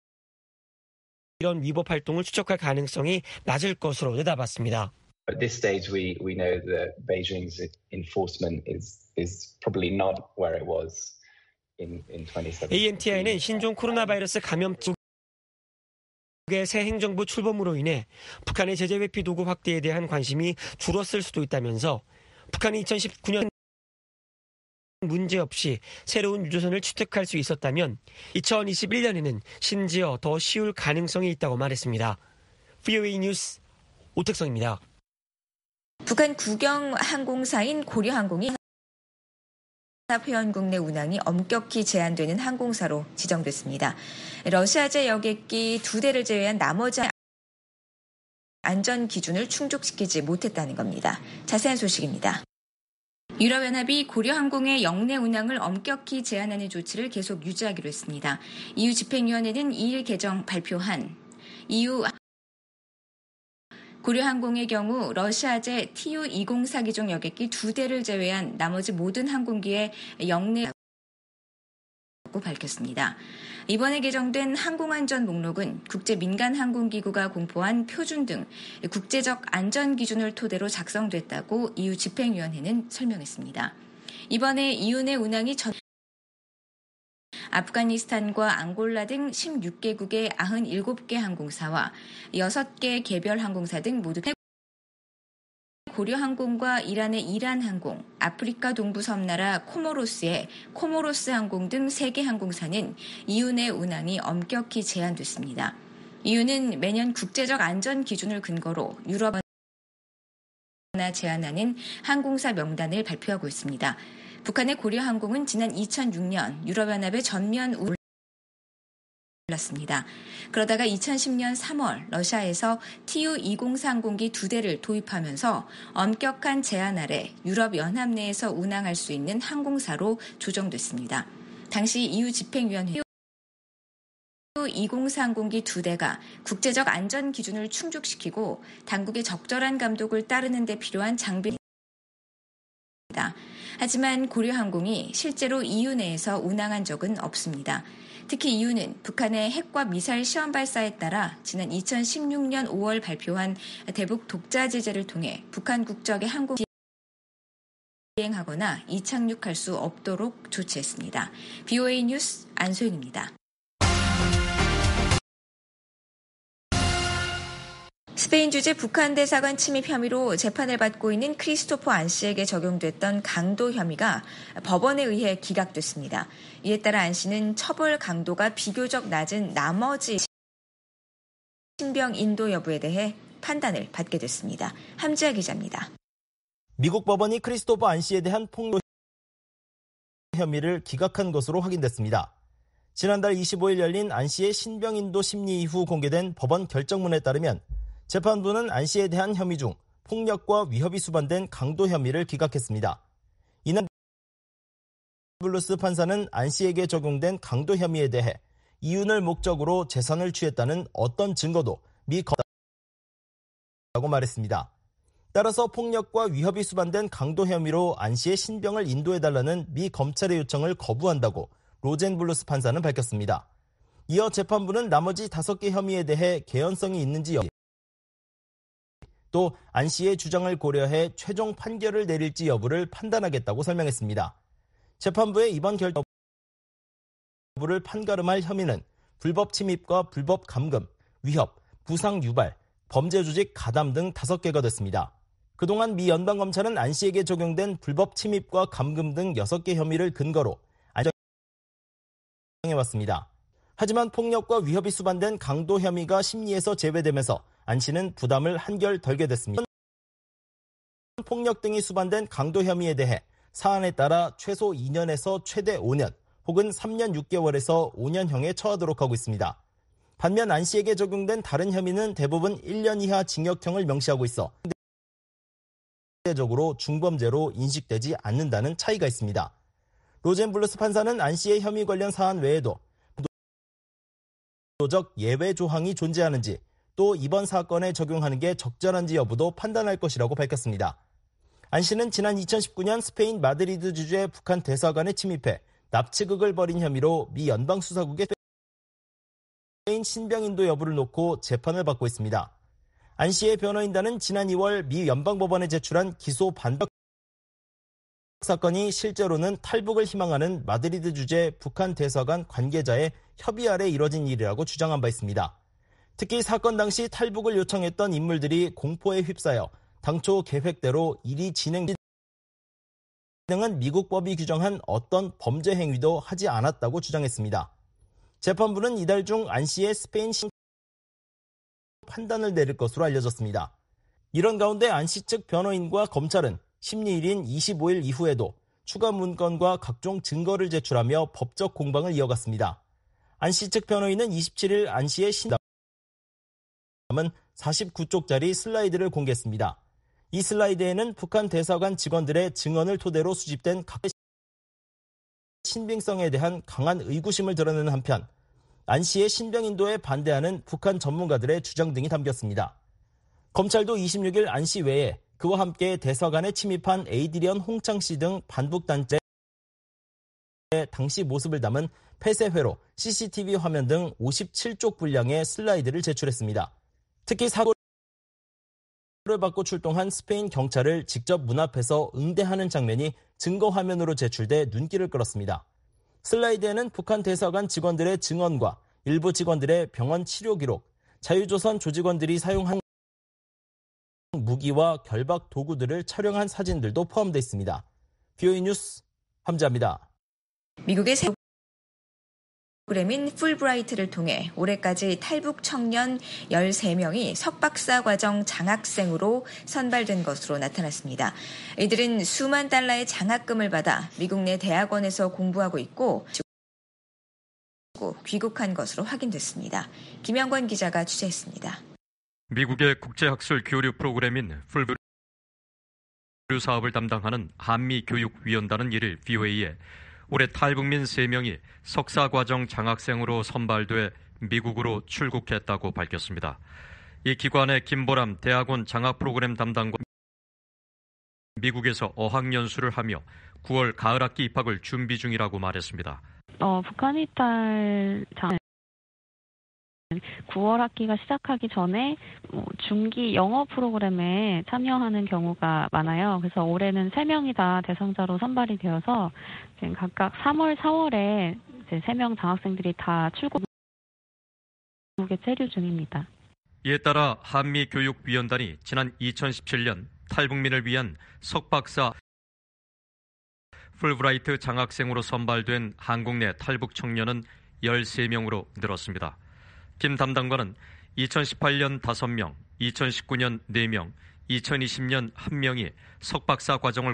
이런 위법 활동을 추적할 가능성이 낮을 것으로 내다봤습니다. At this stage, we we know that Beijing's enforcement is is probably not where it was in in twenty seventeen. 에이엠티아이는 신종 코로나 바이러스 감염 중국의 새 행정부 출범으로 인해 북한의 제재 회피 도구 확대에 대한 관심이 줄었을 수도 있다면서 북한이 이천십구 년 문제없이 새로운 유조선을 취득할 수 있었다면 이천이십일 년에는 심지어 더 쉬울 가능성이 있다고 말했습니다. 브이오에이 뉴스 오택성입니다. 북한 국영 항공사인 고려항공이 회원국 내 운항이 엄격히 제한되는 항공사로 지정됐습니다. 러시아제 여객기 두 대를 제외한 나머지 안전 기준을 충족시키지 못했다는 겁니다. 자세한 소식입니다. 유럽연합이 고려항공의 영내 운항을 엄격히 제한하는 조치를 계속 유지하기로 했습니다. 이유 집행위원회는 이일 개정 발표한 이유 고려항공의 경우 러시아제 티유 이십사 기종 여객기 두 대를 제외한 나머지 모든 항공기의 영내 밝혔습니다. 이번에 개정된 항공안전 목록은 국제민간항공기구가 공포한 표준 등 국제적 안전기준을 토대로 작성됐다고 이유 집행위원회는 설명했습니다. 이번에 이유 내 운항이 전 아프가니스탄과 앙골라 등 십육 개국의 구십칠 개 항공사와 여섯 개 개별 항공사 등 모두 고려항공과 이란의 이란항공, 아프리카 동부 섬나라 코모로스의 코모로스 항공 등 세 개 항공사는 이유 내 운항이 엄격히 제한됐습니다. 이유는 매년 국제적 안전 기준을 근거로 유럽 제한하는 항공사 명단을 발표하고 있습니다. 북한의 고려항공은 지난 이천육 년 유럽연합의 전면 우 습니다. 그러다가 이천십 년 삼월 러시아에서 티유 이십사 항공기 두 대를 도입하면서 엄격한 제한 아래 유럽연합 내에서 운항할 수 있는 항공사로 조정됐습니다. 당시 이유 집행위원회 티유 이십사 항공기 두 대가 국제적 안전 기준을 충족시키고 당국의 적절한 감독을 따르는 데 필요한 장비입니다. 하지만 고려항공이 실제로 이유 내에서 운항한 적은 없습니다. 특히 이유는 북한의 핵과 미사일 시험 발사에 따라 지난 이천십육 년 오월 발표한 대북 독자 제재를 통해 북한 국적의 항공 비행하거나 이착륙할 수 없도록 조치했습니다. 브이오에이 뉴스 안소연입니다. 스페인 주재 북한 대사관 침입 혐의로 재판을 받고 있는 크리스토퍼 안 씨에게 적용됐던 강도 혐의가 법원에 의해 기각됐습니다. 이에 따라 안 씨는 처벌 강도가 비교적 낮은 나머지 신병 인도 여부에 대해 판단을 받게 됐습니다. 함지아 기자입니다. 미국 법원이 크리스토퍼 안 씨에 대한 폭로 혐의를 기각한 것으로 확인됐습니다. 지난달 이십오일 열린 안 씨의 신병인도 심리 이후 공개된 법원 결정문에 따르면 재판부는 안 씨에 대한 혐의 중 폭력과 위협이 수반된 강도 혐의를 기각했습니다. 이날 블루스 판사는 안 씨에게 적용된 강도 혐의에 대해 이윤을 목적으로 재산을 취했다는 어떤 증거도 미 검사라고 말했습니다. 따라서 폭력과 위협이 수반된 강도 혐의로 안 씨의 신병을 인도해달라는 미 검찰의 요청을 거부한다고 로젠블루스 판사는 밝혔습니다. 이어 재판부는 나머지 다섯 개 혐의에 대해 개연성이 있는지 여부, 또 안 씨의 주장을 고려해 최종 판결을 내릴지 여부를 판단하겠다고 설명했습니다. 재판부의 이번 결정을 판가름할 혐의는 불법 침입과 불법 감금, 위협, 부상 유발, 범죄 조직 가담 등 다섯 개가 됐습니다. 그동안 미 연방검찰은 안 씨에게 적용된 불법 침입과 감금 등 여섯 개 혐의를 근거로 안정해왔습니다. 하지만 폭력과 위협이 수반된 강도 혐의가 심리에서 제외되면서 안 씨는 부담을 한결 덜게 됐습니다. 폭력 등이 수반된 강도 혐의에 대해 사안에 따라 최소 이 년에서 최대 오 년 혹은 삼 년 육 개월에서 오 년형에 처하도록 하고 있습니다. 반면 안 씨에게 적용된 다른 혐의는 대부분 일 년 이하 징역형을 명시하고 있어 상대적으로 중범죄로 인식되지 않는다는 차이가 있습니다. 로젠블루스 판사는 안 씨의 혐의 관련 사안 외에도 도적 예외 조항이 존재하는지 또 이번 사건에 적용하는 게 적절한지 여부도 판단할 것이라고 밝혔습니다. 안 씨는 지난 이천십구 년 스페인 마드리드 주재 북한 대사관에 침입해 납치극을 벌인 혐의로 미 연방수사국의 스페인 신병 인도 여부를 놓고 재판을 받고 있습니다. 안 씨의 변호인단은 지난 이월 미 연방법원에 제출한 기소 반박 사건이 실제로는 탈북을 희망하는 마드리드 주재 북한 대사관 관계자의 협의 아래 이뤄진 일이라고 주장한 바 있습니다. 특히 사건 당시 탈북을 요청했던 인물들이 공포에 휩싸여 당초 계획대로 일이 진행된 등은 미국 법이 규정한 어떤 범죄 행위도 하지 않았다고 주장했습니다. 재판부는 이달 중 안 씨의 스페인 신 판단을 내릴 것으로 알려졌습니다. 이런 가운데 안 씨 측 변호인과 검찰은 심리일인 이십오일 이후에도 추가 문건과 각종 증거를 제출하며 법적 공방을 이어갔습니다. 안 씨 측 변호인은 이십칠일 안 씨의 신담은 사십구 쪽짜리 슬라이드를 공개했습니다. 이 슬라이드에는 북한 대사관 직원들의 증언을 토대로 수집된 각 신빙성에 대한 강한 의구심을 드러내는 한편 안 씨의 신병 인도에 반대하는 북한 전문가들의 주장 등이 담겼습니다. 검찰도 이십육일 안 씨 외에 그와 함께 대사관에 침입한 에이드리언 홍창 씨 등 반북단체 당시 모습을 담은 폐쇄회로 씨씨티비 화면 등 오십칠 쪽 분량의 슬라이드를 제출했습니다. 특히 사고를 받고 출동한 스페인 경찰을 직접 문 앞에서 응대하는 장면이 증거 화면으로 제출돼 눈길을 끌었습니다. 슬라이드에는 북한 대사관 직원들의 증언과 일부 직원들의 병원 치료 기록, 자유조선 조직원들이 사용한 무기와 결박 도구들을 촬영한 사진들도 포함되어 있습니다. 비오이 뉴스 함지아입니다. 미국의 새 프로그램인 풀브라이트를 통해 올해까지 탈북 청년 열세 명이 석박사 과정 장학생으로 선발된 것으로 나타났습니다. 이들은 수만 달러의 장학금을 받아 미국 내 대학원에서 공부하고 있고 귀국한 것으로 확인됐습니다. 김영권 기자가 취재했습니다. 미국의 국제학술 교류 프로그램인 풀브라이트 사업을 담당하는 한미교육위원단은 일일 비오에이에 올해 탈북민 세 명이 석사과정 장학생으로 선발돼 미국으로 출국했다고 밝혔습니다. 이 기관의 김보람 대학원 장학 프로그램 담당과 미국에서 어학연수를 하며 구월 가을 학기 입학을 준비 중이라고 말했습니다. 어, 북한 이탈 장 구월 학기가 시작하기 전에 중기 영어 프로그램에 참여하는 경우가 많아요. 그래서 올해는 세 명이 다 대상자로 선발이 되어서 지금 각각 삼월, 사월에 이제 세 명 장학생들이 다 출국에 체류 중입니다. 이에 따라 한미교육위원단이 지난 이천십칠 년 탈북민을 위한 석박사 풀브라이트 장학생으로 선발된 한국 내 탈북 청년은 열세 명으로 늘었습니다. 김 담당관은 이천십팔 년 다섯 명, 이천십구 년 네 명, 이천이십 년 한 명이 석박사 과정을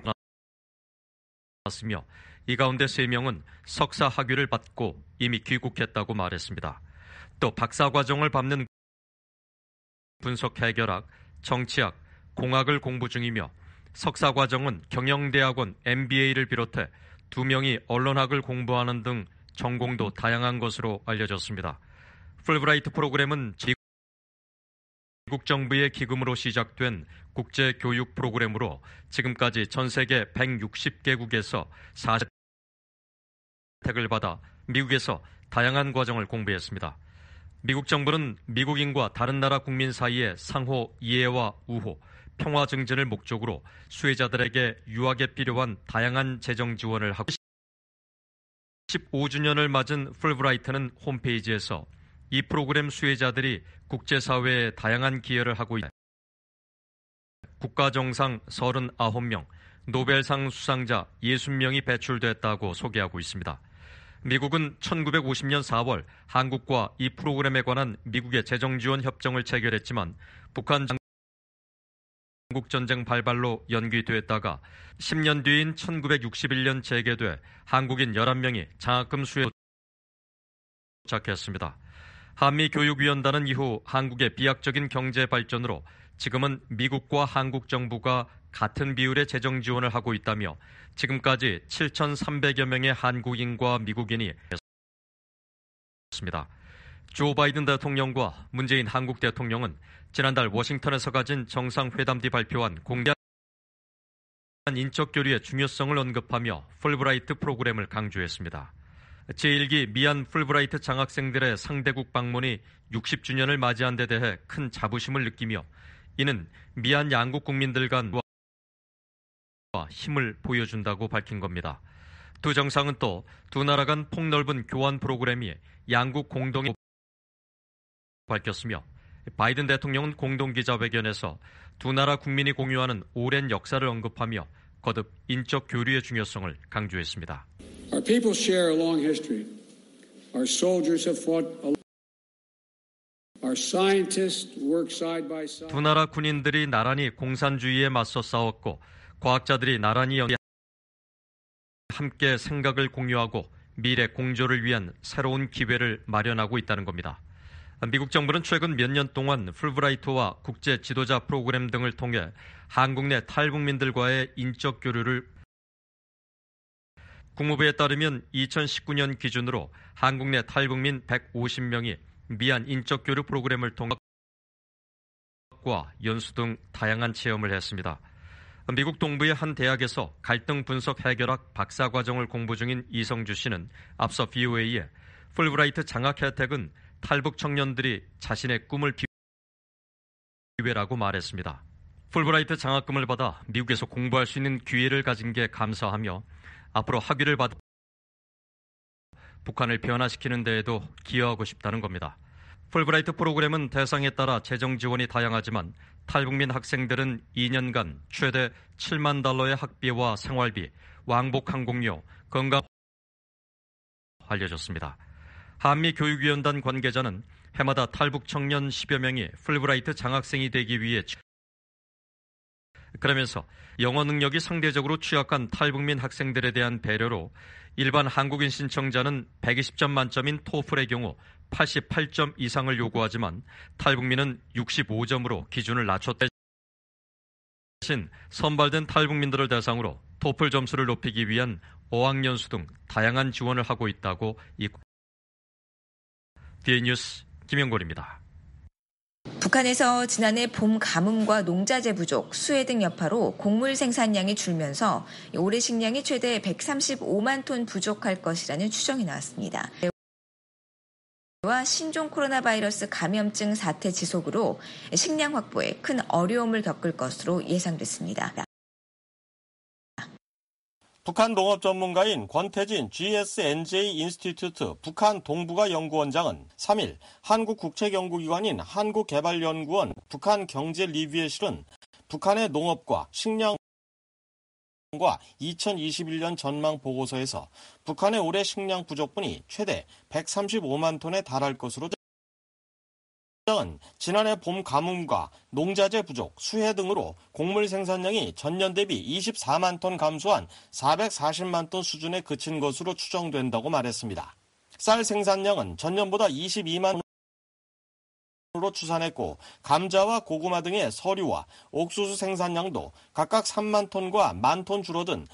갔으며 이 가운데 세 명은 석사 학위를 받고 이미 귀국했다고 말했습니다. 또 박사 과정을 밟는 분석 해결학, 정치학, 공학을 공부 중이며 석사 과정은 경영대학원 엠비에이를 비롯해 두 명이 언론학을 공부하는 등 전공도 다양한 것으로 알려졌습니다. 풀브라이트 프로그램은 미국 정부의 기금으로 시작된 국제교육 프로그램으로 지금까지 전 세계 백육십 개국에서 사십 혜택을 받아 미국에서 다양한 과정을 공부했습니다. 미국 정부는 미국인과 다른 나라 국민 사이의 상호 이해와 우호, 평화 증진을 목적으로 수혜자들에게 유학에 필요한 다양한 재정 지원을 하고 십오 주년을 맞은 풀브라이트는 홈페이지에서 이 프로그램 수혜자들이 국제사회에 다양한 기여를 하고 있다. 국가정상 서른아홉 명, 노벨상 수상자 육십 명이 배출됐다고 소개하고 있습니다. 미국은 천구백오십 년 사월 한국과 이 프로그램에 관한 미국의 재정지원 협정을 체결했지만 북한 한국전쟁 발발로 연기됐다가 십 년 뒤인 천구백육십일 년 재개돼 한국인 열한 명이 장학금 수혜에 도착했습니다. 한미교육위원단은 이후 한국의 비약적인 경제 발전으로 지금은 미국과 한국 정부가 같은 비율의 재정 지원을 하고 있다며 지금까지 칠천삼백여 명의 한국인과 미국인이 했습니다. 조 바이든 대통령과 문재인 한국 대통령은 지난달 워싱턴에서 가진 정상회담 뒤 발표한 공개한 인적 교류의 중요성을 언급하며 풀브라이트 프로그램을 강조했습니다. 제일 기 미얀 풀브라이트 장학생들의 상대국 방문이 육십 주년을 맞이한 데 대해 큰 자부심을 느끼며 이는 미얀 양국 국민들 간 힘을 보여준다고 밝힌 겁니다. 두 정상은 또 두 나라 간 폭넓은 교환 프로그램이 양국 공동이 밝혔으며 바이든 대통령은 공동기자회견에서 두 나라 국민이 공유하는 오랜 역사를 언급하며 거듭 인적 교류의 중요성을 강조했습니다. Our people share a long history. Our soldiers have fought alone. Our scientists work side by side. 두 나라 군인들이 나란히 공산주의에 맞서 싸웠고 과학자들이 나란히 함께 생각을 공유하고 미래 공조를 위한 새로운 기회를 마련하고 있다는 겁니다. 미국 정부는 최근 몇 년 동안 풀브라이트와 국제 지도자 프로그램 등을 통해 한국 내 탈북민들과의 인적 교류를 국무부에 따르면 이천십구 년 기준으로 한국 내 탈북민 백오십 명이 미얀 인적 교류 프로그램을 통해 연수 등 다양한 체험을 했습니다. 미국 동부의 한 대학에서 갈등 분석 해결학 박사 과정을 공부 중인 이성주 씨는 앞서 브이오에이에 풀브라이트 장학 혜택은 탈북 청년들이 자신의 꿈을 기회라고 말했습니다. 풀브라이트 장학금을 받아 미국에서 공부할 수 있는 기회를 가진 게 감사하며 앞으로 학위를 받아 북한을 변화시키는 데에도 기여하고 싶다는 겁니다. 풀브라이트 프로그램은 대상에 따라 재정 지원이 다양하지만 탈북민 학생들은 이 년간 최대 칠만 달러의 학비와 생활비, 왕복 항공료, 건강 알려졌습니다. 한미교육위원단 관계자는 해마다 탈북 청년 십여 명이 풀브라이트 장학생이 되기 위해 그러면서 영어 능력이 상대적으로 취약한 탈북민 학생들에 대한 배려로 일반 한국인 신청자는 백이십 점 만점인 토플의 경우 팔십팔 점 이상을 요구하지만 탈북민은 육십오 점으로 기준을 낮췄다. 대신 선발된 탈북민들을 대상으로 토플 점수를 높이기 위한 어학연수 등 다양한 지원을 하고 있다고 이 디에이뉴스 김영걸입니다. 북한에서 지난해 봄 가뭄과 농자재 부족, 수해 등 여파로 곡물 생산량이 줄면서 올해 식량이 최대 백삼십오만 톤 부족할 것이라는 추정이 나왔습니다. 와 신종 코로나 바이러스 감염증 사태 지속으로 식량 확보에 큰 어려움을 겪을 것으로 예상됐습니다. 북한 농업 전문가인 권태진 지에스엔제이 인스티튜트 북한 동북아 연구원장은 삼 일 한국 국책연구기관인 한국개발연구원 북한경제리뷰에 실은 북한의 농업과 식량과 이천이십일 년 전망 보고서에서 북한의 올해 식량 부족분이 최대 백삼십오만 톤에 달할 것으로 은 지난해 봄 가뭄과 농자재 부족, 수해 등으로 곡물 생산량이 전년 대비 이십사만 톤 감소한 사백사십만 톤 수준에 그친 것으로 추정된다고 말했습니다. 쌀 생산량은 전년보다 이십이만 톤으로 추산했고 감자와 고구마 등의 서류와 옥수수 생산량도 각각 삼만 톤과 만 톤 줄어든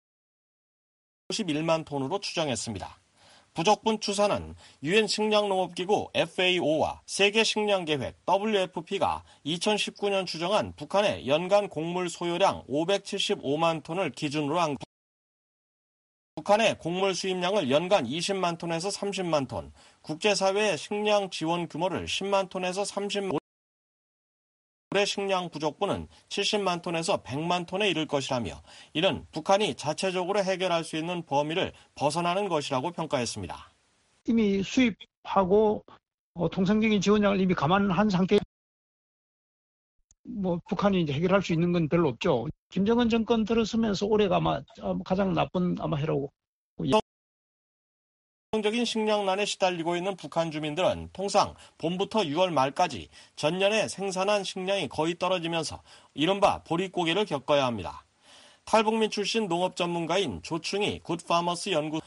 오십일만 톤으로 추정했습니다. 부족분 추산은 유엔 식량농업기구 에프에이오와 세계식량계획 더블유에프피가 이천십구 년 추정한 북한의 연간 곡물 소요량 오백칠십오만 톤을 기준으로 한 북한의 곡물 수입량을 연간 이십만 톤에서 삼십만 톤, 국제사회의 식량 지원 규모를 십만 톤에서 삼십만 톤, 올해 식량 부족분은 칠십만 톤에서 백만 톤에 이를 것이라며 이는 북한이 자체적으로 해결할 수 있는 범위를 벗어나는 것이라고 평가했습니다. 이미 수입하고 어, 통상적인 지원량을 이미 감안한 상태, 뭐 북한이 이제 해결할 수 있는 건 별로 없죠. 김정은 정권 들어서면서 올해가 아마 가장 나쁜 아마 해라고. 적인 식량난에 시달리고 있는 북한 주민들은 통상 봄부터 유월 말까지 전년에 생산한 식량이 거의 떨어지면서 이른바 보릿고개를 겪어야 합니다. 탈북민 출신 농업 전문가인 조충희 굿파머스 연구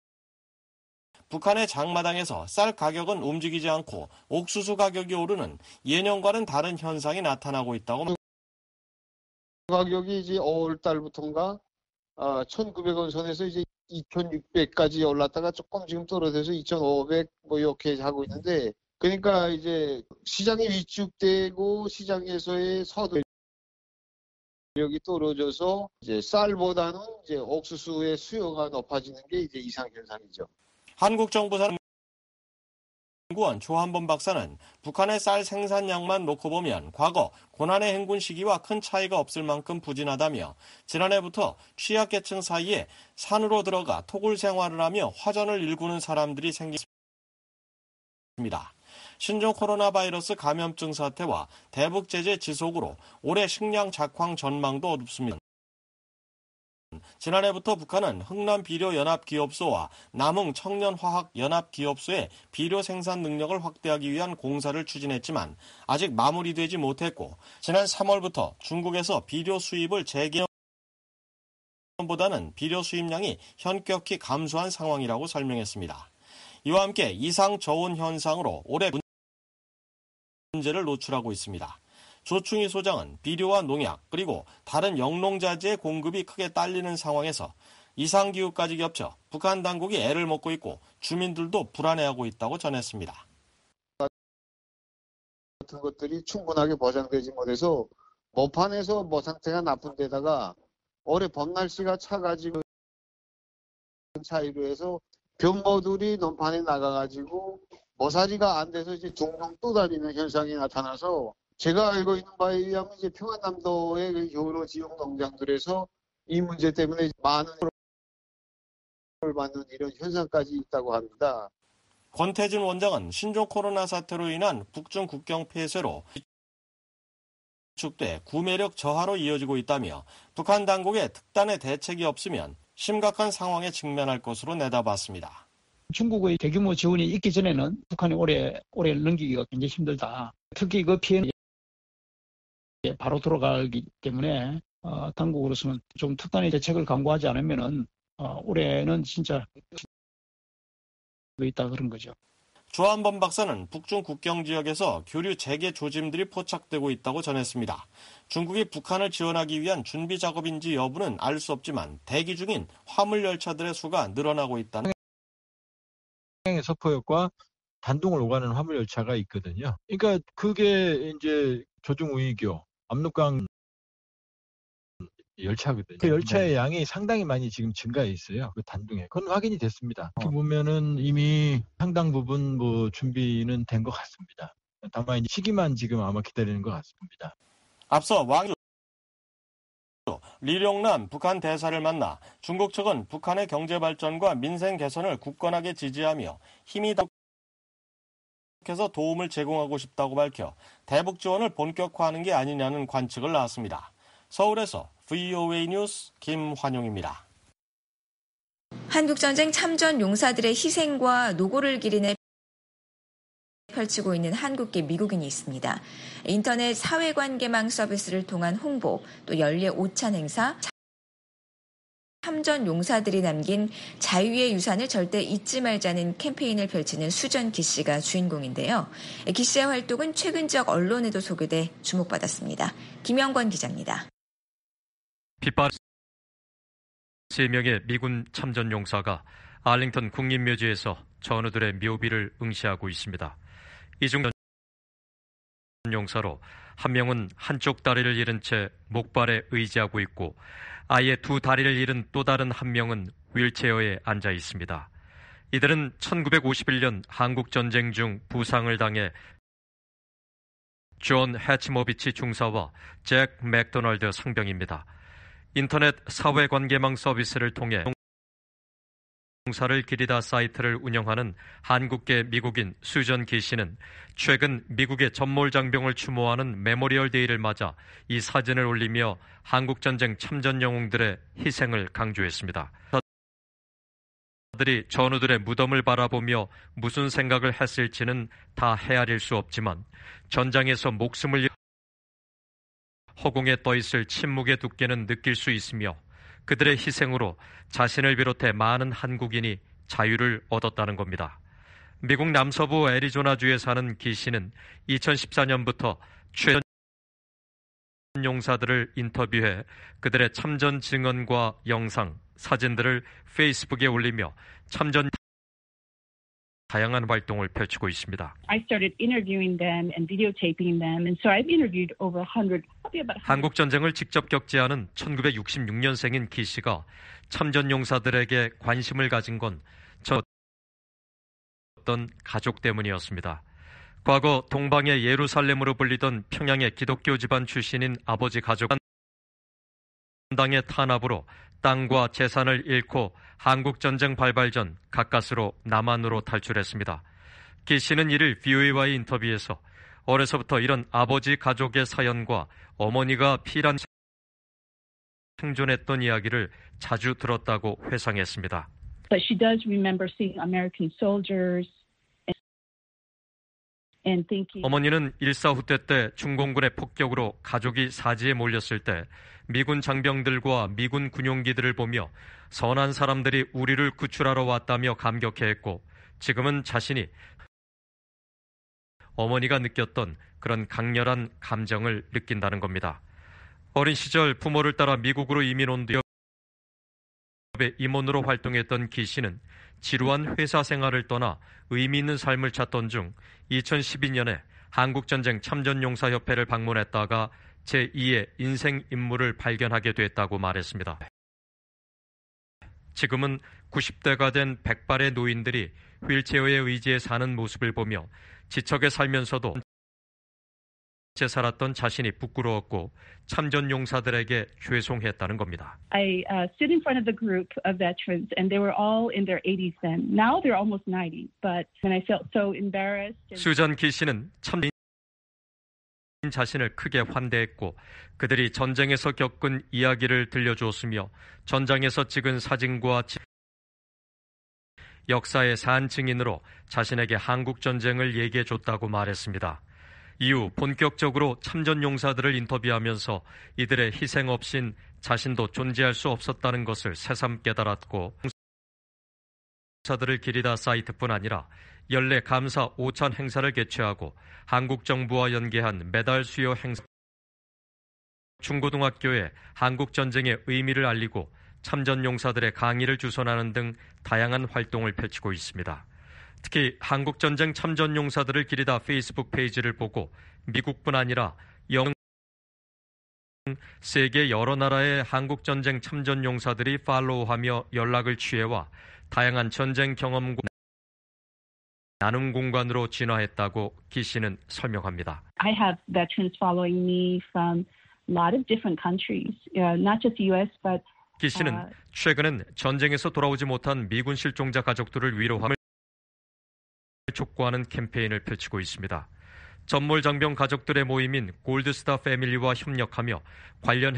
북한의 장마당에서 쌀 가격은 움직이지 않고 옥수수 가격이 오르는 예년과는 다른 현상이 나타나고 있다고. 가격이 이제 오월 달부터인가 아, 천구백 원 선에서 이제 이천육백까지 올랐다가 조금 지금 떨어져서 이천오백 뭐 이렇게 하고 있는데, 그러니까 이제 시장이 위축되고 시장에서의 서득력이 떨어져서 이제 쌀보다는 이제 옥수수의 수요가 높아지는 게 이제 이상 현상이죠. 한국정부산 연구원 조한범 박사는 북한의 쌀 생산량만 놓고 보면 과거 고난의 행군 시기와 큰 차이가 없을 만큼 부진하다며 지난해부터 취약계층 사이에 산으로 들어가 토굴 생활을 하며 화전을 일구는 사람들이 생겼습니다. 신종 코로나 바이러스 감염증 사태와 대북 제재 지속으로 올해 식량 작황 전망도 어둡습니다. 지난해부터 북한은 흥남 비료연합기업소와 남흥 청년화학연합기업소의 비료 생산 능력을 확대하기 위한 공사를 추진했지만 아직 마무리되지 못했고 지난 삼월부터 중국에서 비료 수입을 재개보다는 비료 수입량이 현격히 감소한 상황이라고 설명했습니다. 이와 함께 이상 저온 현상으로 올해 문제를 노출하고 있습니다. 조충희 소장은 비료와 농약 그리고 다른 영농자재의 공급이 크게 딸리는 상황에서 이상기후까지 겹쳐 북한 당국이 애를 먹고 있고 주민들도 불안해하고 있다고 전했습니다. 같은 것들이 충분하게 보장되지 못해서 모판에서 뭐 상태가 나쁜 데다가 올해 봄 날씨가 차가지고 차이로 해서 변모들이 논판에 나가가지고 모사리가 안 돼서 이제 둥둥 떠다니는 현상이 나타나서 제가 알고 있는 바에 의하면 이제 평안남도의 여러 지역 농장들에서 이 문제 때문에 많은 을 받는 이런 현상까지 있다고 합니다. 권태진 원장은 신종 코로나 사태로 인한 북중 국경 폐쇄로 축돼 구매력 저하로 이어지고 있다며 북한 당국의 특단의 대책이 없으면 심각한 상황에 직면할 것으로 내다봤습니다. 중국의 대규모 지원이 있기 전에는 북한이 오래 오래 넘기기가 굉장히 힘들다. 특히 그 피해는 바로 돌아가기 때문에 어, 당국으로서는 좀 특단의 대책을 강구하지 않으면은 어, 올해는 진짜 있다 그런 거죠. 조한범 박사는 북중 국경 지역에서 교류 재개 조짐들이 포착되고 있다고 전했습니다. 중국이 북한을 지원하기 위한 준비 작업인지 여부는 알 수 없지만 대기 중인 화물 열차들의 수가 늘어나고 있다는. 서포역과 단둥을 오가는 화물 열차가 있거든요. 그러니까 그게 이제 조중우이교 압록강 열차거든요. 그 열차의 양이 상당히 많이 지금 증가해 있어요. 그 단둥에. 그건 확인이 됐습니다. 이렇게 보면은 이미 상당 부분 뭐 준비는 된 것 같습니다. 다만 이제 시기만 지금 아마 기다리는 것 같습니다. 앞서 왕 리룡남 북한 대사를 만나 중국 측은 북한의 경제 발전과 민생 개선을 굳건하게 지지하며 힘이 더해서 도움을 제공하고 싶다고 밝혀 대북 지원을 본격화하는 게 아니냐는 관측을 낳았습니다. 서울에서 브이오에이 뉴스 김환용입니다. 한국전쟁 참전 용사들의 희생과 노고를 기리는 펼치고 있는 한국계 미국인이 있습니다. 인터넷 사회관계망 서비스를 통한 홍보, 또 연례 오찬 행사, 참전 용사들이 남긴 자유의 유산을 절대 잊지 말자는 캠페인을 펼치는 수전 기 씨가 주인공인데요. 기 씨의 활동은 최근 지역 언론에도 소개돼 주목받았습니다. 김영권 기자입니다. 빗발 세 명의 미군 참전 용사가 알링턴 국립묘지에서 전우들의 묘비를 응시하고 있습니다. 이 중 용사로 한 명은 한쪽 다리를 잃은 채 목발에 의지하고 있고 아예 두 다리를 잃은 또 다른 한 명은 휠체어에 앉아 있습니다. 이들은 천구백오십일 년 한국전쟁 중 부상을 당해 존 해치모비치 중사와 잭 맥도널드 상병입니다. 인터넷 사회관계망 서비스를 통해 용사를 기리다 사이트를 운영하는 한국계 미국인 수전 기 씨는 최근 미국의 전몰장병을 추모하는 메모리얼 데이를 맞아 이 사진을 올리며 한국전쟁 참전 영웅들의 희생을 강조했습니다. 들이 전우들의 무덤을 바라보며 무슨 생각을 했을지는 다 헤아릴 수 없지만 전장에서 목숨을 허공에 떠있을 침묵의 두께는 느낄 수 있으며 그들의 희생으로 자신을 비롯해 많은 한국인이 자유를 얻었다는 겁니다. 미국 남서부 애리조나주에 사는 기 씨는 이천십사 년부터 최전 용사들을 인터뷰해 그들의 참전 증언과 영상, 사진들을 페이스북에 올리며 참전 다양한 활동을 펼치고 있습니다. I started interviewing them and videotaping them, and so I've interviewed over one hundred. 한국 전쟁을 직접 겪지 않은 천구백육십육 년생인 기 씨가 참전 용사들에게 관심을 가진 건 저 어떤 가족 때문이었습니다. 과거 동방의 예루살렘으로 불리던 평양의 기독교 집안 출신인 아버지 가족은 당의 탄압으로 땅과 재산을 잃고 한국전쟁 발발 전 가까스로 남한으로 탈출했습니다. 기 씨는 이를 브이오에이와의 인터뷰에서 어려서부터 이런 아버지 가족의 사연과 어머니가 피란 생존했던 이야기를 자주 들었다고 회상했습니다. But she does remember seeing American soldiers and thinking. 어머니는 일사후퇴 때 중공군의 폭격으로 가족이 사지에 몰렸을 때 미군 장병들과 미군 군용기들을 보며 선한 사람들이 우리를 구출하러 왔다며 감격해했고 지금은 자신이 어머니가 느꼈던 그런 강렬한 감정을 느낀다는 겁니다. 어린 시절 부모를 따라 미국으로 이민 온 뒤 임원으로 활동했던 기 씨는 지루한 회사 생활을 떠나 의미 있는 삶을 찾던 중 이천십이 년에 한국전쟁 참전용사협회를 방문했다가 제이의 인생 임무를 발견하게 됐다고 말했습니다. 지금은 구십 대가 된 백발의 노인들이 휠체어에 의지해 사는 모습을 보며 지척에 살면서도 제 살았던 자신이 부끄러웠고 참전 용사들에게 죄송했다는 겁니다. I uh, stood in front of the group of veterans, and they were all in their eighties then. Now they're almost ninety, but when I felt so embarrassed. And... 수전 기 씨는 참 자신을 크게 환대했고 그들이 전쟁에서 겪은 이야기를 들려주었으며 전장에서 찍은 사진과 역사의 산 증인으로 자신에게 한국전쟁을 얘기해줬다고 말했습니다. 이후 본격적으로 참전 용사들을 인터뷰하면서 이들의 희생 없인 자신도 존재할 수 없었다는 것을 새삼 깨달았고 용사들을 기리다 사이트뿐 아니라 연례 감사 오찬 행사를 개최하고 한국 정부와 연계한 메달 수여 행사 중고등학교에 한국전쟁의 의미를 알리고 참전 용사들의 강의를 주선하는 등 다양한 활동을 펼치고 있습니다. 특히 한국전쟁 참전 용사들을 기리다 페이스북 페이지를 보고 미국뿐 아니라 영 세계 여러 나라의 한국전쟁 참전 용사들이 팔로우하며 연락을 취해와 다양한 전쟁 경험과 나눔 공간으로 진화했다고 기 씨는 설명합니다. I have veterans following me from a lot of different countries, uh, not just the U S, but 기 씨는 최근엔 전쟁에서 돌아오지 못한 미군 실종자 가족들을 위로함을 촉구하는 캠페인을 펼치고 있습니다. 전몰 장병 가족들의 모임인 골드스타 패밀리와 협력하며 관련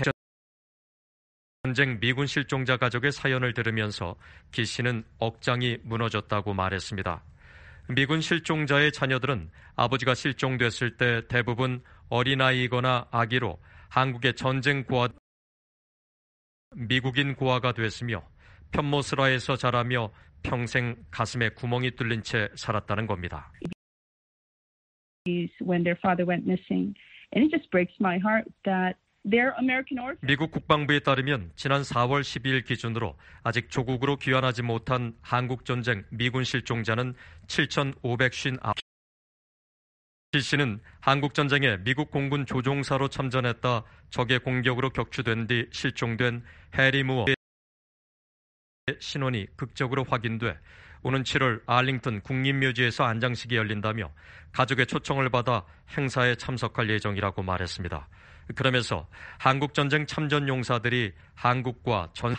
전쟁 미군 실종자 가족의 사연을 들으면서 기 씨는 억장이 무너졌다고 말했습니다. 미군 실종자의 자녀들은 아버지가 실종됐을 때 대부분 어린아이거나 아기로 한국의 전쟁 고아, 미국인 고아가 됐으며 편모스라에서 자라며 평생 가슴에 구멍이 뚫린 채 살았다는 겁니다. When their father went missing, and it just breaks my heart that they're American orphans. 미국 국방부에 따르면 지난 사월 십이일 기준으로 아직 조국으로 귀환하지 못한 한국전쟁 미군 실종자는 칠천오백오십구. 실 씨는 한국전쟁에 미국 공군 조종사로 참전했다 적의 공격으로 격추된 뒤 실종된 해리 무어의 신원이 극적으로 확인돼 오는 칠월 알링턴 국립묘지에서 안장식이 열린다며 가족의 초청을 받아 행사에 참석할 예정이라고 말했습니다. 그러면서 한국전쟁 참전용사들이 한국과 전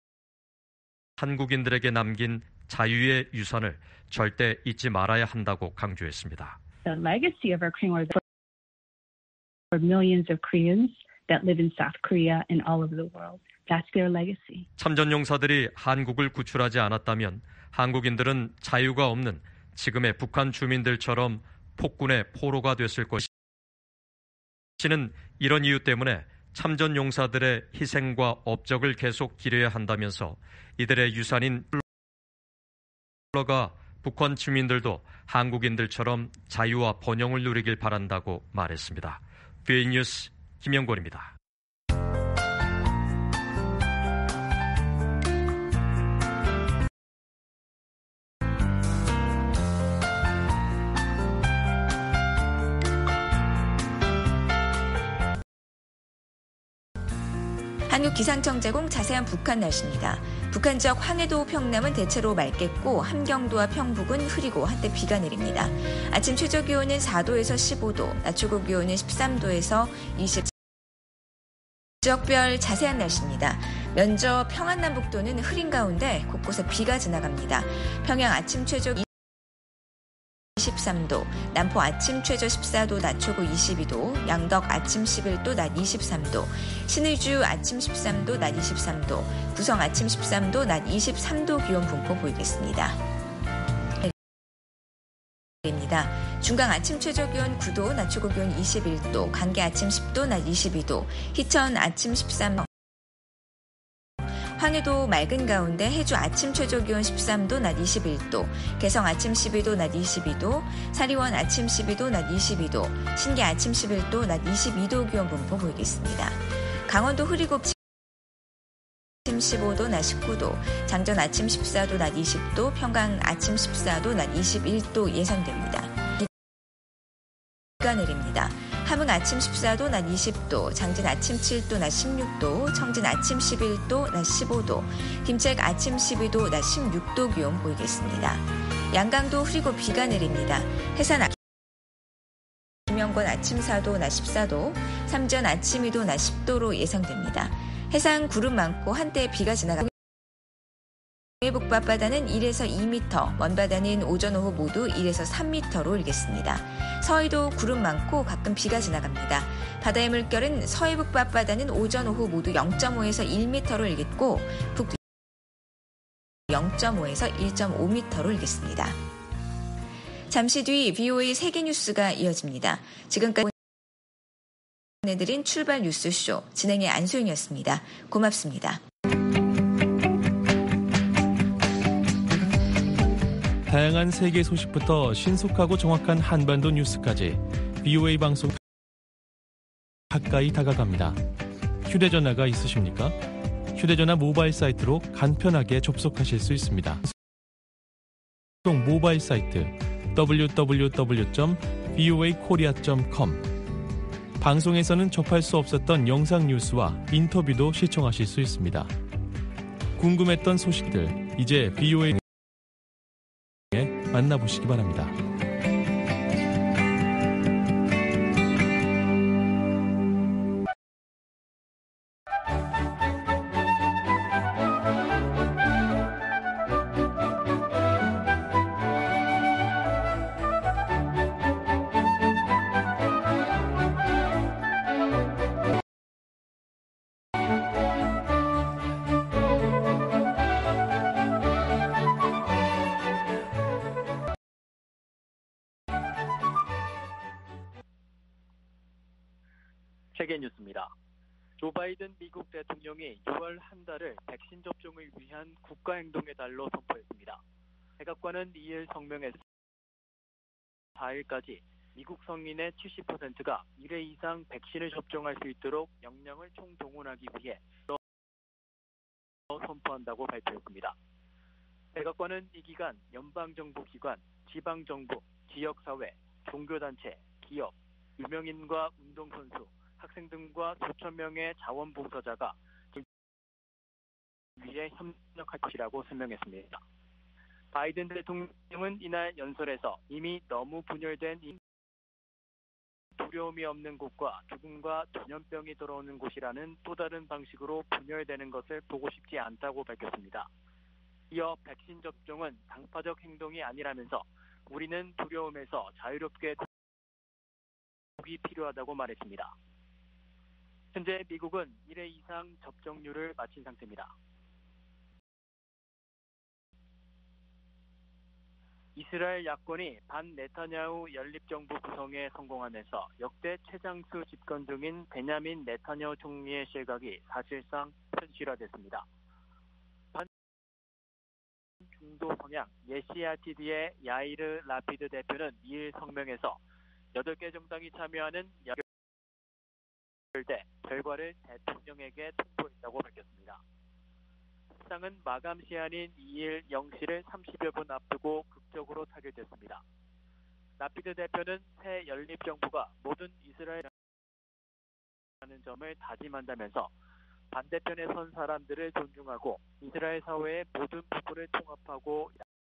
한국인들에게 남긴 자유의 유산을 절대 잊지 말아야 한다고 강조했습니다. The legacy of our Korean War for millions of Koreans that live in South Korea and all over the world. That's their legacy. 참전용사들이 한국을 구출하지 않았다면 한국인들은 자유가 없는 지금의 북한 주민들처럼 폭군의 포로가 됐을 것입니다. 씨는 이런 이유 때문에 참전용사들의 희생과 업적을 계속 기려야 한다면서 이들의 유산인 플러가 북한 주민들도 한국인들처럼 자유와 번영을 누리길 바란다고 말했습니다. 비오에이 뉴스 김영권입니다. 한국기상청 제공 자세한 북한 날씨입니다. 북한 지역 황해도 평남은 대체로 맑겠고 함경도와 평북은 흐리고 한때 비가 내립니다. 아침 최저 기온은 사도에서 십오도, 낮 최고 기온은 십삼도에서 이십. 지역별 자세한 날씨입니다. 먼저 평안남북도는 흐린 가운데 곳곳에 비가 지나갑니다. 평양 아침 최저 이십삼도, 남포 아침 최저 십사도, 낮 최고 이십이도, 양덕 아침 십일도, 낮 이십삼도, 신의주 아침 십삼도, 낮 이십삼도, 구성 아침 십삼도, 낮 이십삼도 기온 분포 보이겠습니다. 중강 아침 최저 기온 구도, 낮 최고 기온 이십일도, 관계 아침 십도, 낮 이십이도, 희천 아침 십삼도, 황해도 맑은 가운데 해주 아침 최저 기온 십삼도, 낮 이십일도, 개성 아침 십이도, 낮 이십이도, 사리원 아침 십이도, 낮 이십이도, 신계 아침 십일도, 낮 이십이도 기온 분포 보이겠습니다. 강원도 흐리고 아침 십오도, 낮 십구도, 장전 아침 십사도, 낮 이십도, 평강 아침 십사도, 낮 이십일도 예상됩니다. 비가 내립니다. 함흥 아침 십사도, 낮 이십도, 장진 아침 칠도, 낮 십육도, 청진 아침 십일도, 낮 십오도, 김책 아침 십이도, 낮 십육도 기온 보이겠습니다. 양강도 흐리고 비가 내립니다. 해산 김영권 아침 사도, 낮 십사도, 삼전 아침 이도, 낮 십도로 예상됩니다. 해상 구름 많고 한때 비가 지나갑니다. 북바바다는 일에서 이 미터, 먼바다는 오전 오후 모두 일에서 삼 미터로 일겠습니다. 서해도 구름 많고 가끔 비가 지나갑니다. 바다의 물결은 서해 북바바다는 오전 오후 모두 영점오에서 일 미터로 일겠고 북 영점오에서 일 점 오 미터로 일겠습니다. 잠시 뒤 비오에이 세계뉴스가 이어집니다. 지금까지 보내드린 출발 뉴스쇼 진행의 안소영이었습니다. 고맙습니다. 다양한 세계 소식부터 신속하고 정확한 한반도 뉴스까지 비오에이 방송 가까이 다가갑니다. 휴대전화가 있으십니까? 휴대전화 모바일 사이트로 간편하게 접속하실 수 있습니다. 모바일 사이트 더블유 더블유 더블유 점 비오에이 코리아 점 컴 방송에서는 접할 수 없었던 영상 뉴스와 인터뷰도 시청하실 수 있습니다. 궁금했던 소식들 이제 비오에이 만나보시기 바랍니다. 세계 뉴스입니다. 조 바이든 미국 대통령이 유월 한 달을 백신 접종을 위한 국가행동의 달로 선포했습니다. 백악관은 이일 성명에서 사 일까지 미국 성인의 칠십 퍼센트가 일 회 이상 백신을 접종할 수 있도록 역량을 총동원하기 위해 선포한다고 발표했습니다. 백악관은 이 기간 연방정부기관, 지방정부, 지역사회, 종교단체, 기업, 유명인과 운동선수, 학생 등과 수천 명의 자원봉사자가 위에 협력할 것이라고 설명했습니다. 바이든 대통령은 이날 연설에서 이미 너무 분열된 두려움이 없는 곳과 죽음과 전염병이 들어오는 곳이라는 또 다른 방식으로 분열되는 것을 보고 싶지 않다고 밝혔습니다. 이어 백신 접종은 당파적 행동이 아니라면서 우리는 두려움에서 자유롭게 이 필요하다고 말했습니다. 현재 미국은 일 회 이상 접종률을 마친 상태입니다. 이스라엘 야권이 반 네타냐후 연립정부 구성에 성공하면서 역대 최장수 집권 중인 베냐민 네타냐후 총리의 실각이 사실상 현실화됐습니다. 반 중도 성향 예시아티디의 야이르 라피드 대표는 이일 성명에서 여덟 개 정당이 참여하는 연결대 결과를 대통령에게 통보했다고 밝혔습니다. 협상은 마감 시한인 이일 영 시를 삼십여 분 앞두고 극적으로 타결됐습니다. 라피드 대표는 새 연립정부가 모든 이스라엘이라는 점을 다짐한다면서 반대편에 선 사람들을 존중하고 이스라엘 사회의 모든 부분을 통합하고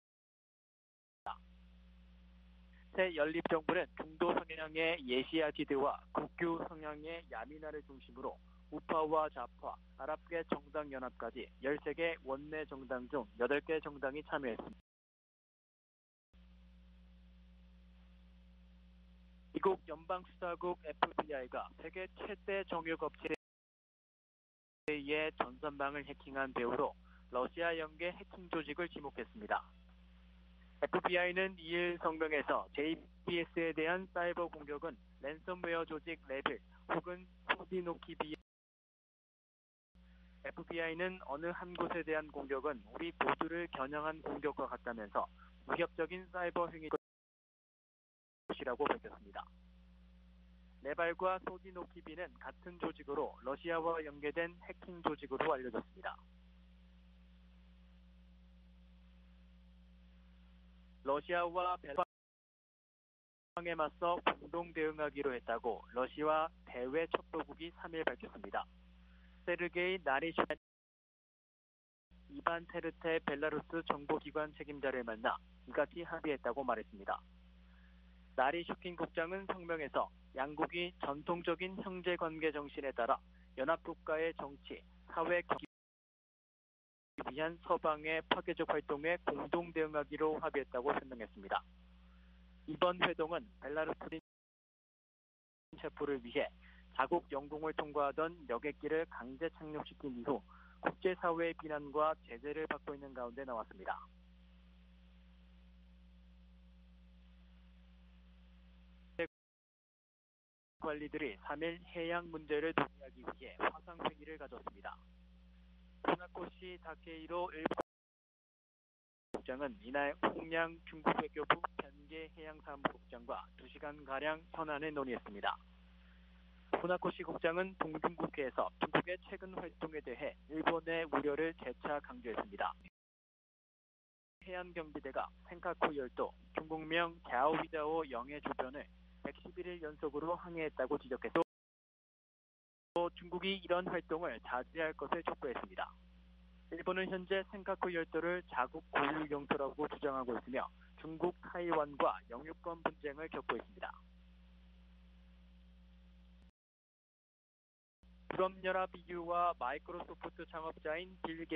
새 연립정부는 중도 성향의 예시아티드와 극우 성향의 야미나를 중심으로 우파와 좌파, 아랍계 정당연합까지 열세 개 원내 정당 중 여덟 개 정당이 참여했습니다. 미국 연방수사국 에프비아이가 세계 최대 정유업체에 전선망을 해킹한 배우로 러시아 연계 해킹 조직을 지목했습니다. 에프비아이는 이일 성명에서 제이피에스에 대한 사이버 공격은 랜섬웨어 조직 레벨 혹은 소디노키비 에프비아이는 어느 한 곳에 대한 공격은 우리 모두를 겨냥한 공격과 같다면서 무협적인 사이버 행위 것이라고 밝혔습니다. 네발과 소디노키비는 같은 조직으로 러시아와 연계된 해킹 조직으로 알려졌습니다. 러시아와 벨라루스에 맞서 공동 대응하기로 했다고 러시아 대외 첩보국이 삼일 밝혔습니다. 세르게이 나리슈킨 이반 테르테 벨라루스 정보기관 책임자를 만나 이같이 합의했다고 말했습니다. 나리슈킨 국장은 성명에서 양국이 전통적인 형제관계 정신에 따라 연합국가의 정치, 사회 기기 위한 서방의 파괴적 활동에 공동 대응하기로 합의했다고 설명했습니다. 이번 회동은 벨라루스 체포를 위해 자국 영공을 통과하던 여객기를 강제 착륙시킨 이후 국제사회의 비난과 제재를 받고 있는 가운데 나왔습니다. 관리들이 삼일 해양 문제를 논의하기 위해 화상회의를 가졌습니다. 후나코시 다케이로 일본 국장은 이날 홍양 중국 외교부 변계 해양사무국장과 두 시간가량 현안을 논의했습니다. 후나코시 국장은 동중국해에서 중국의 최근 활동에 대해 일본의 우려를 재차 강조했습니다. 해안경비대가 센카쿠 열도 중국명 갸오휘다오 영해 주변을 백십일 일 연속으로 항해했다고 지적했고 또 중국이 이런 활동을 자제할 것을 촉구했습니다. 일본은 현재 센카쿠 열도를 자국 고유 영토라고 주장하고 있으며 중국 타이완과 영유권 분쟁을 겪고 있습니다. 유럽연합 이유와 마이크로소프트 창업자인 빌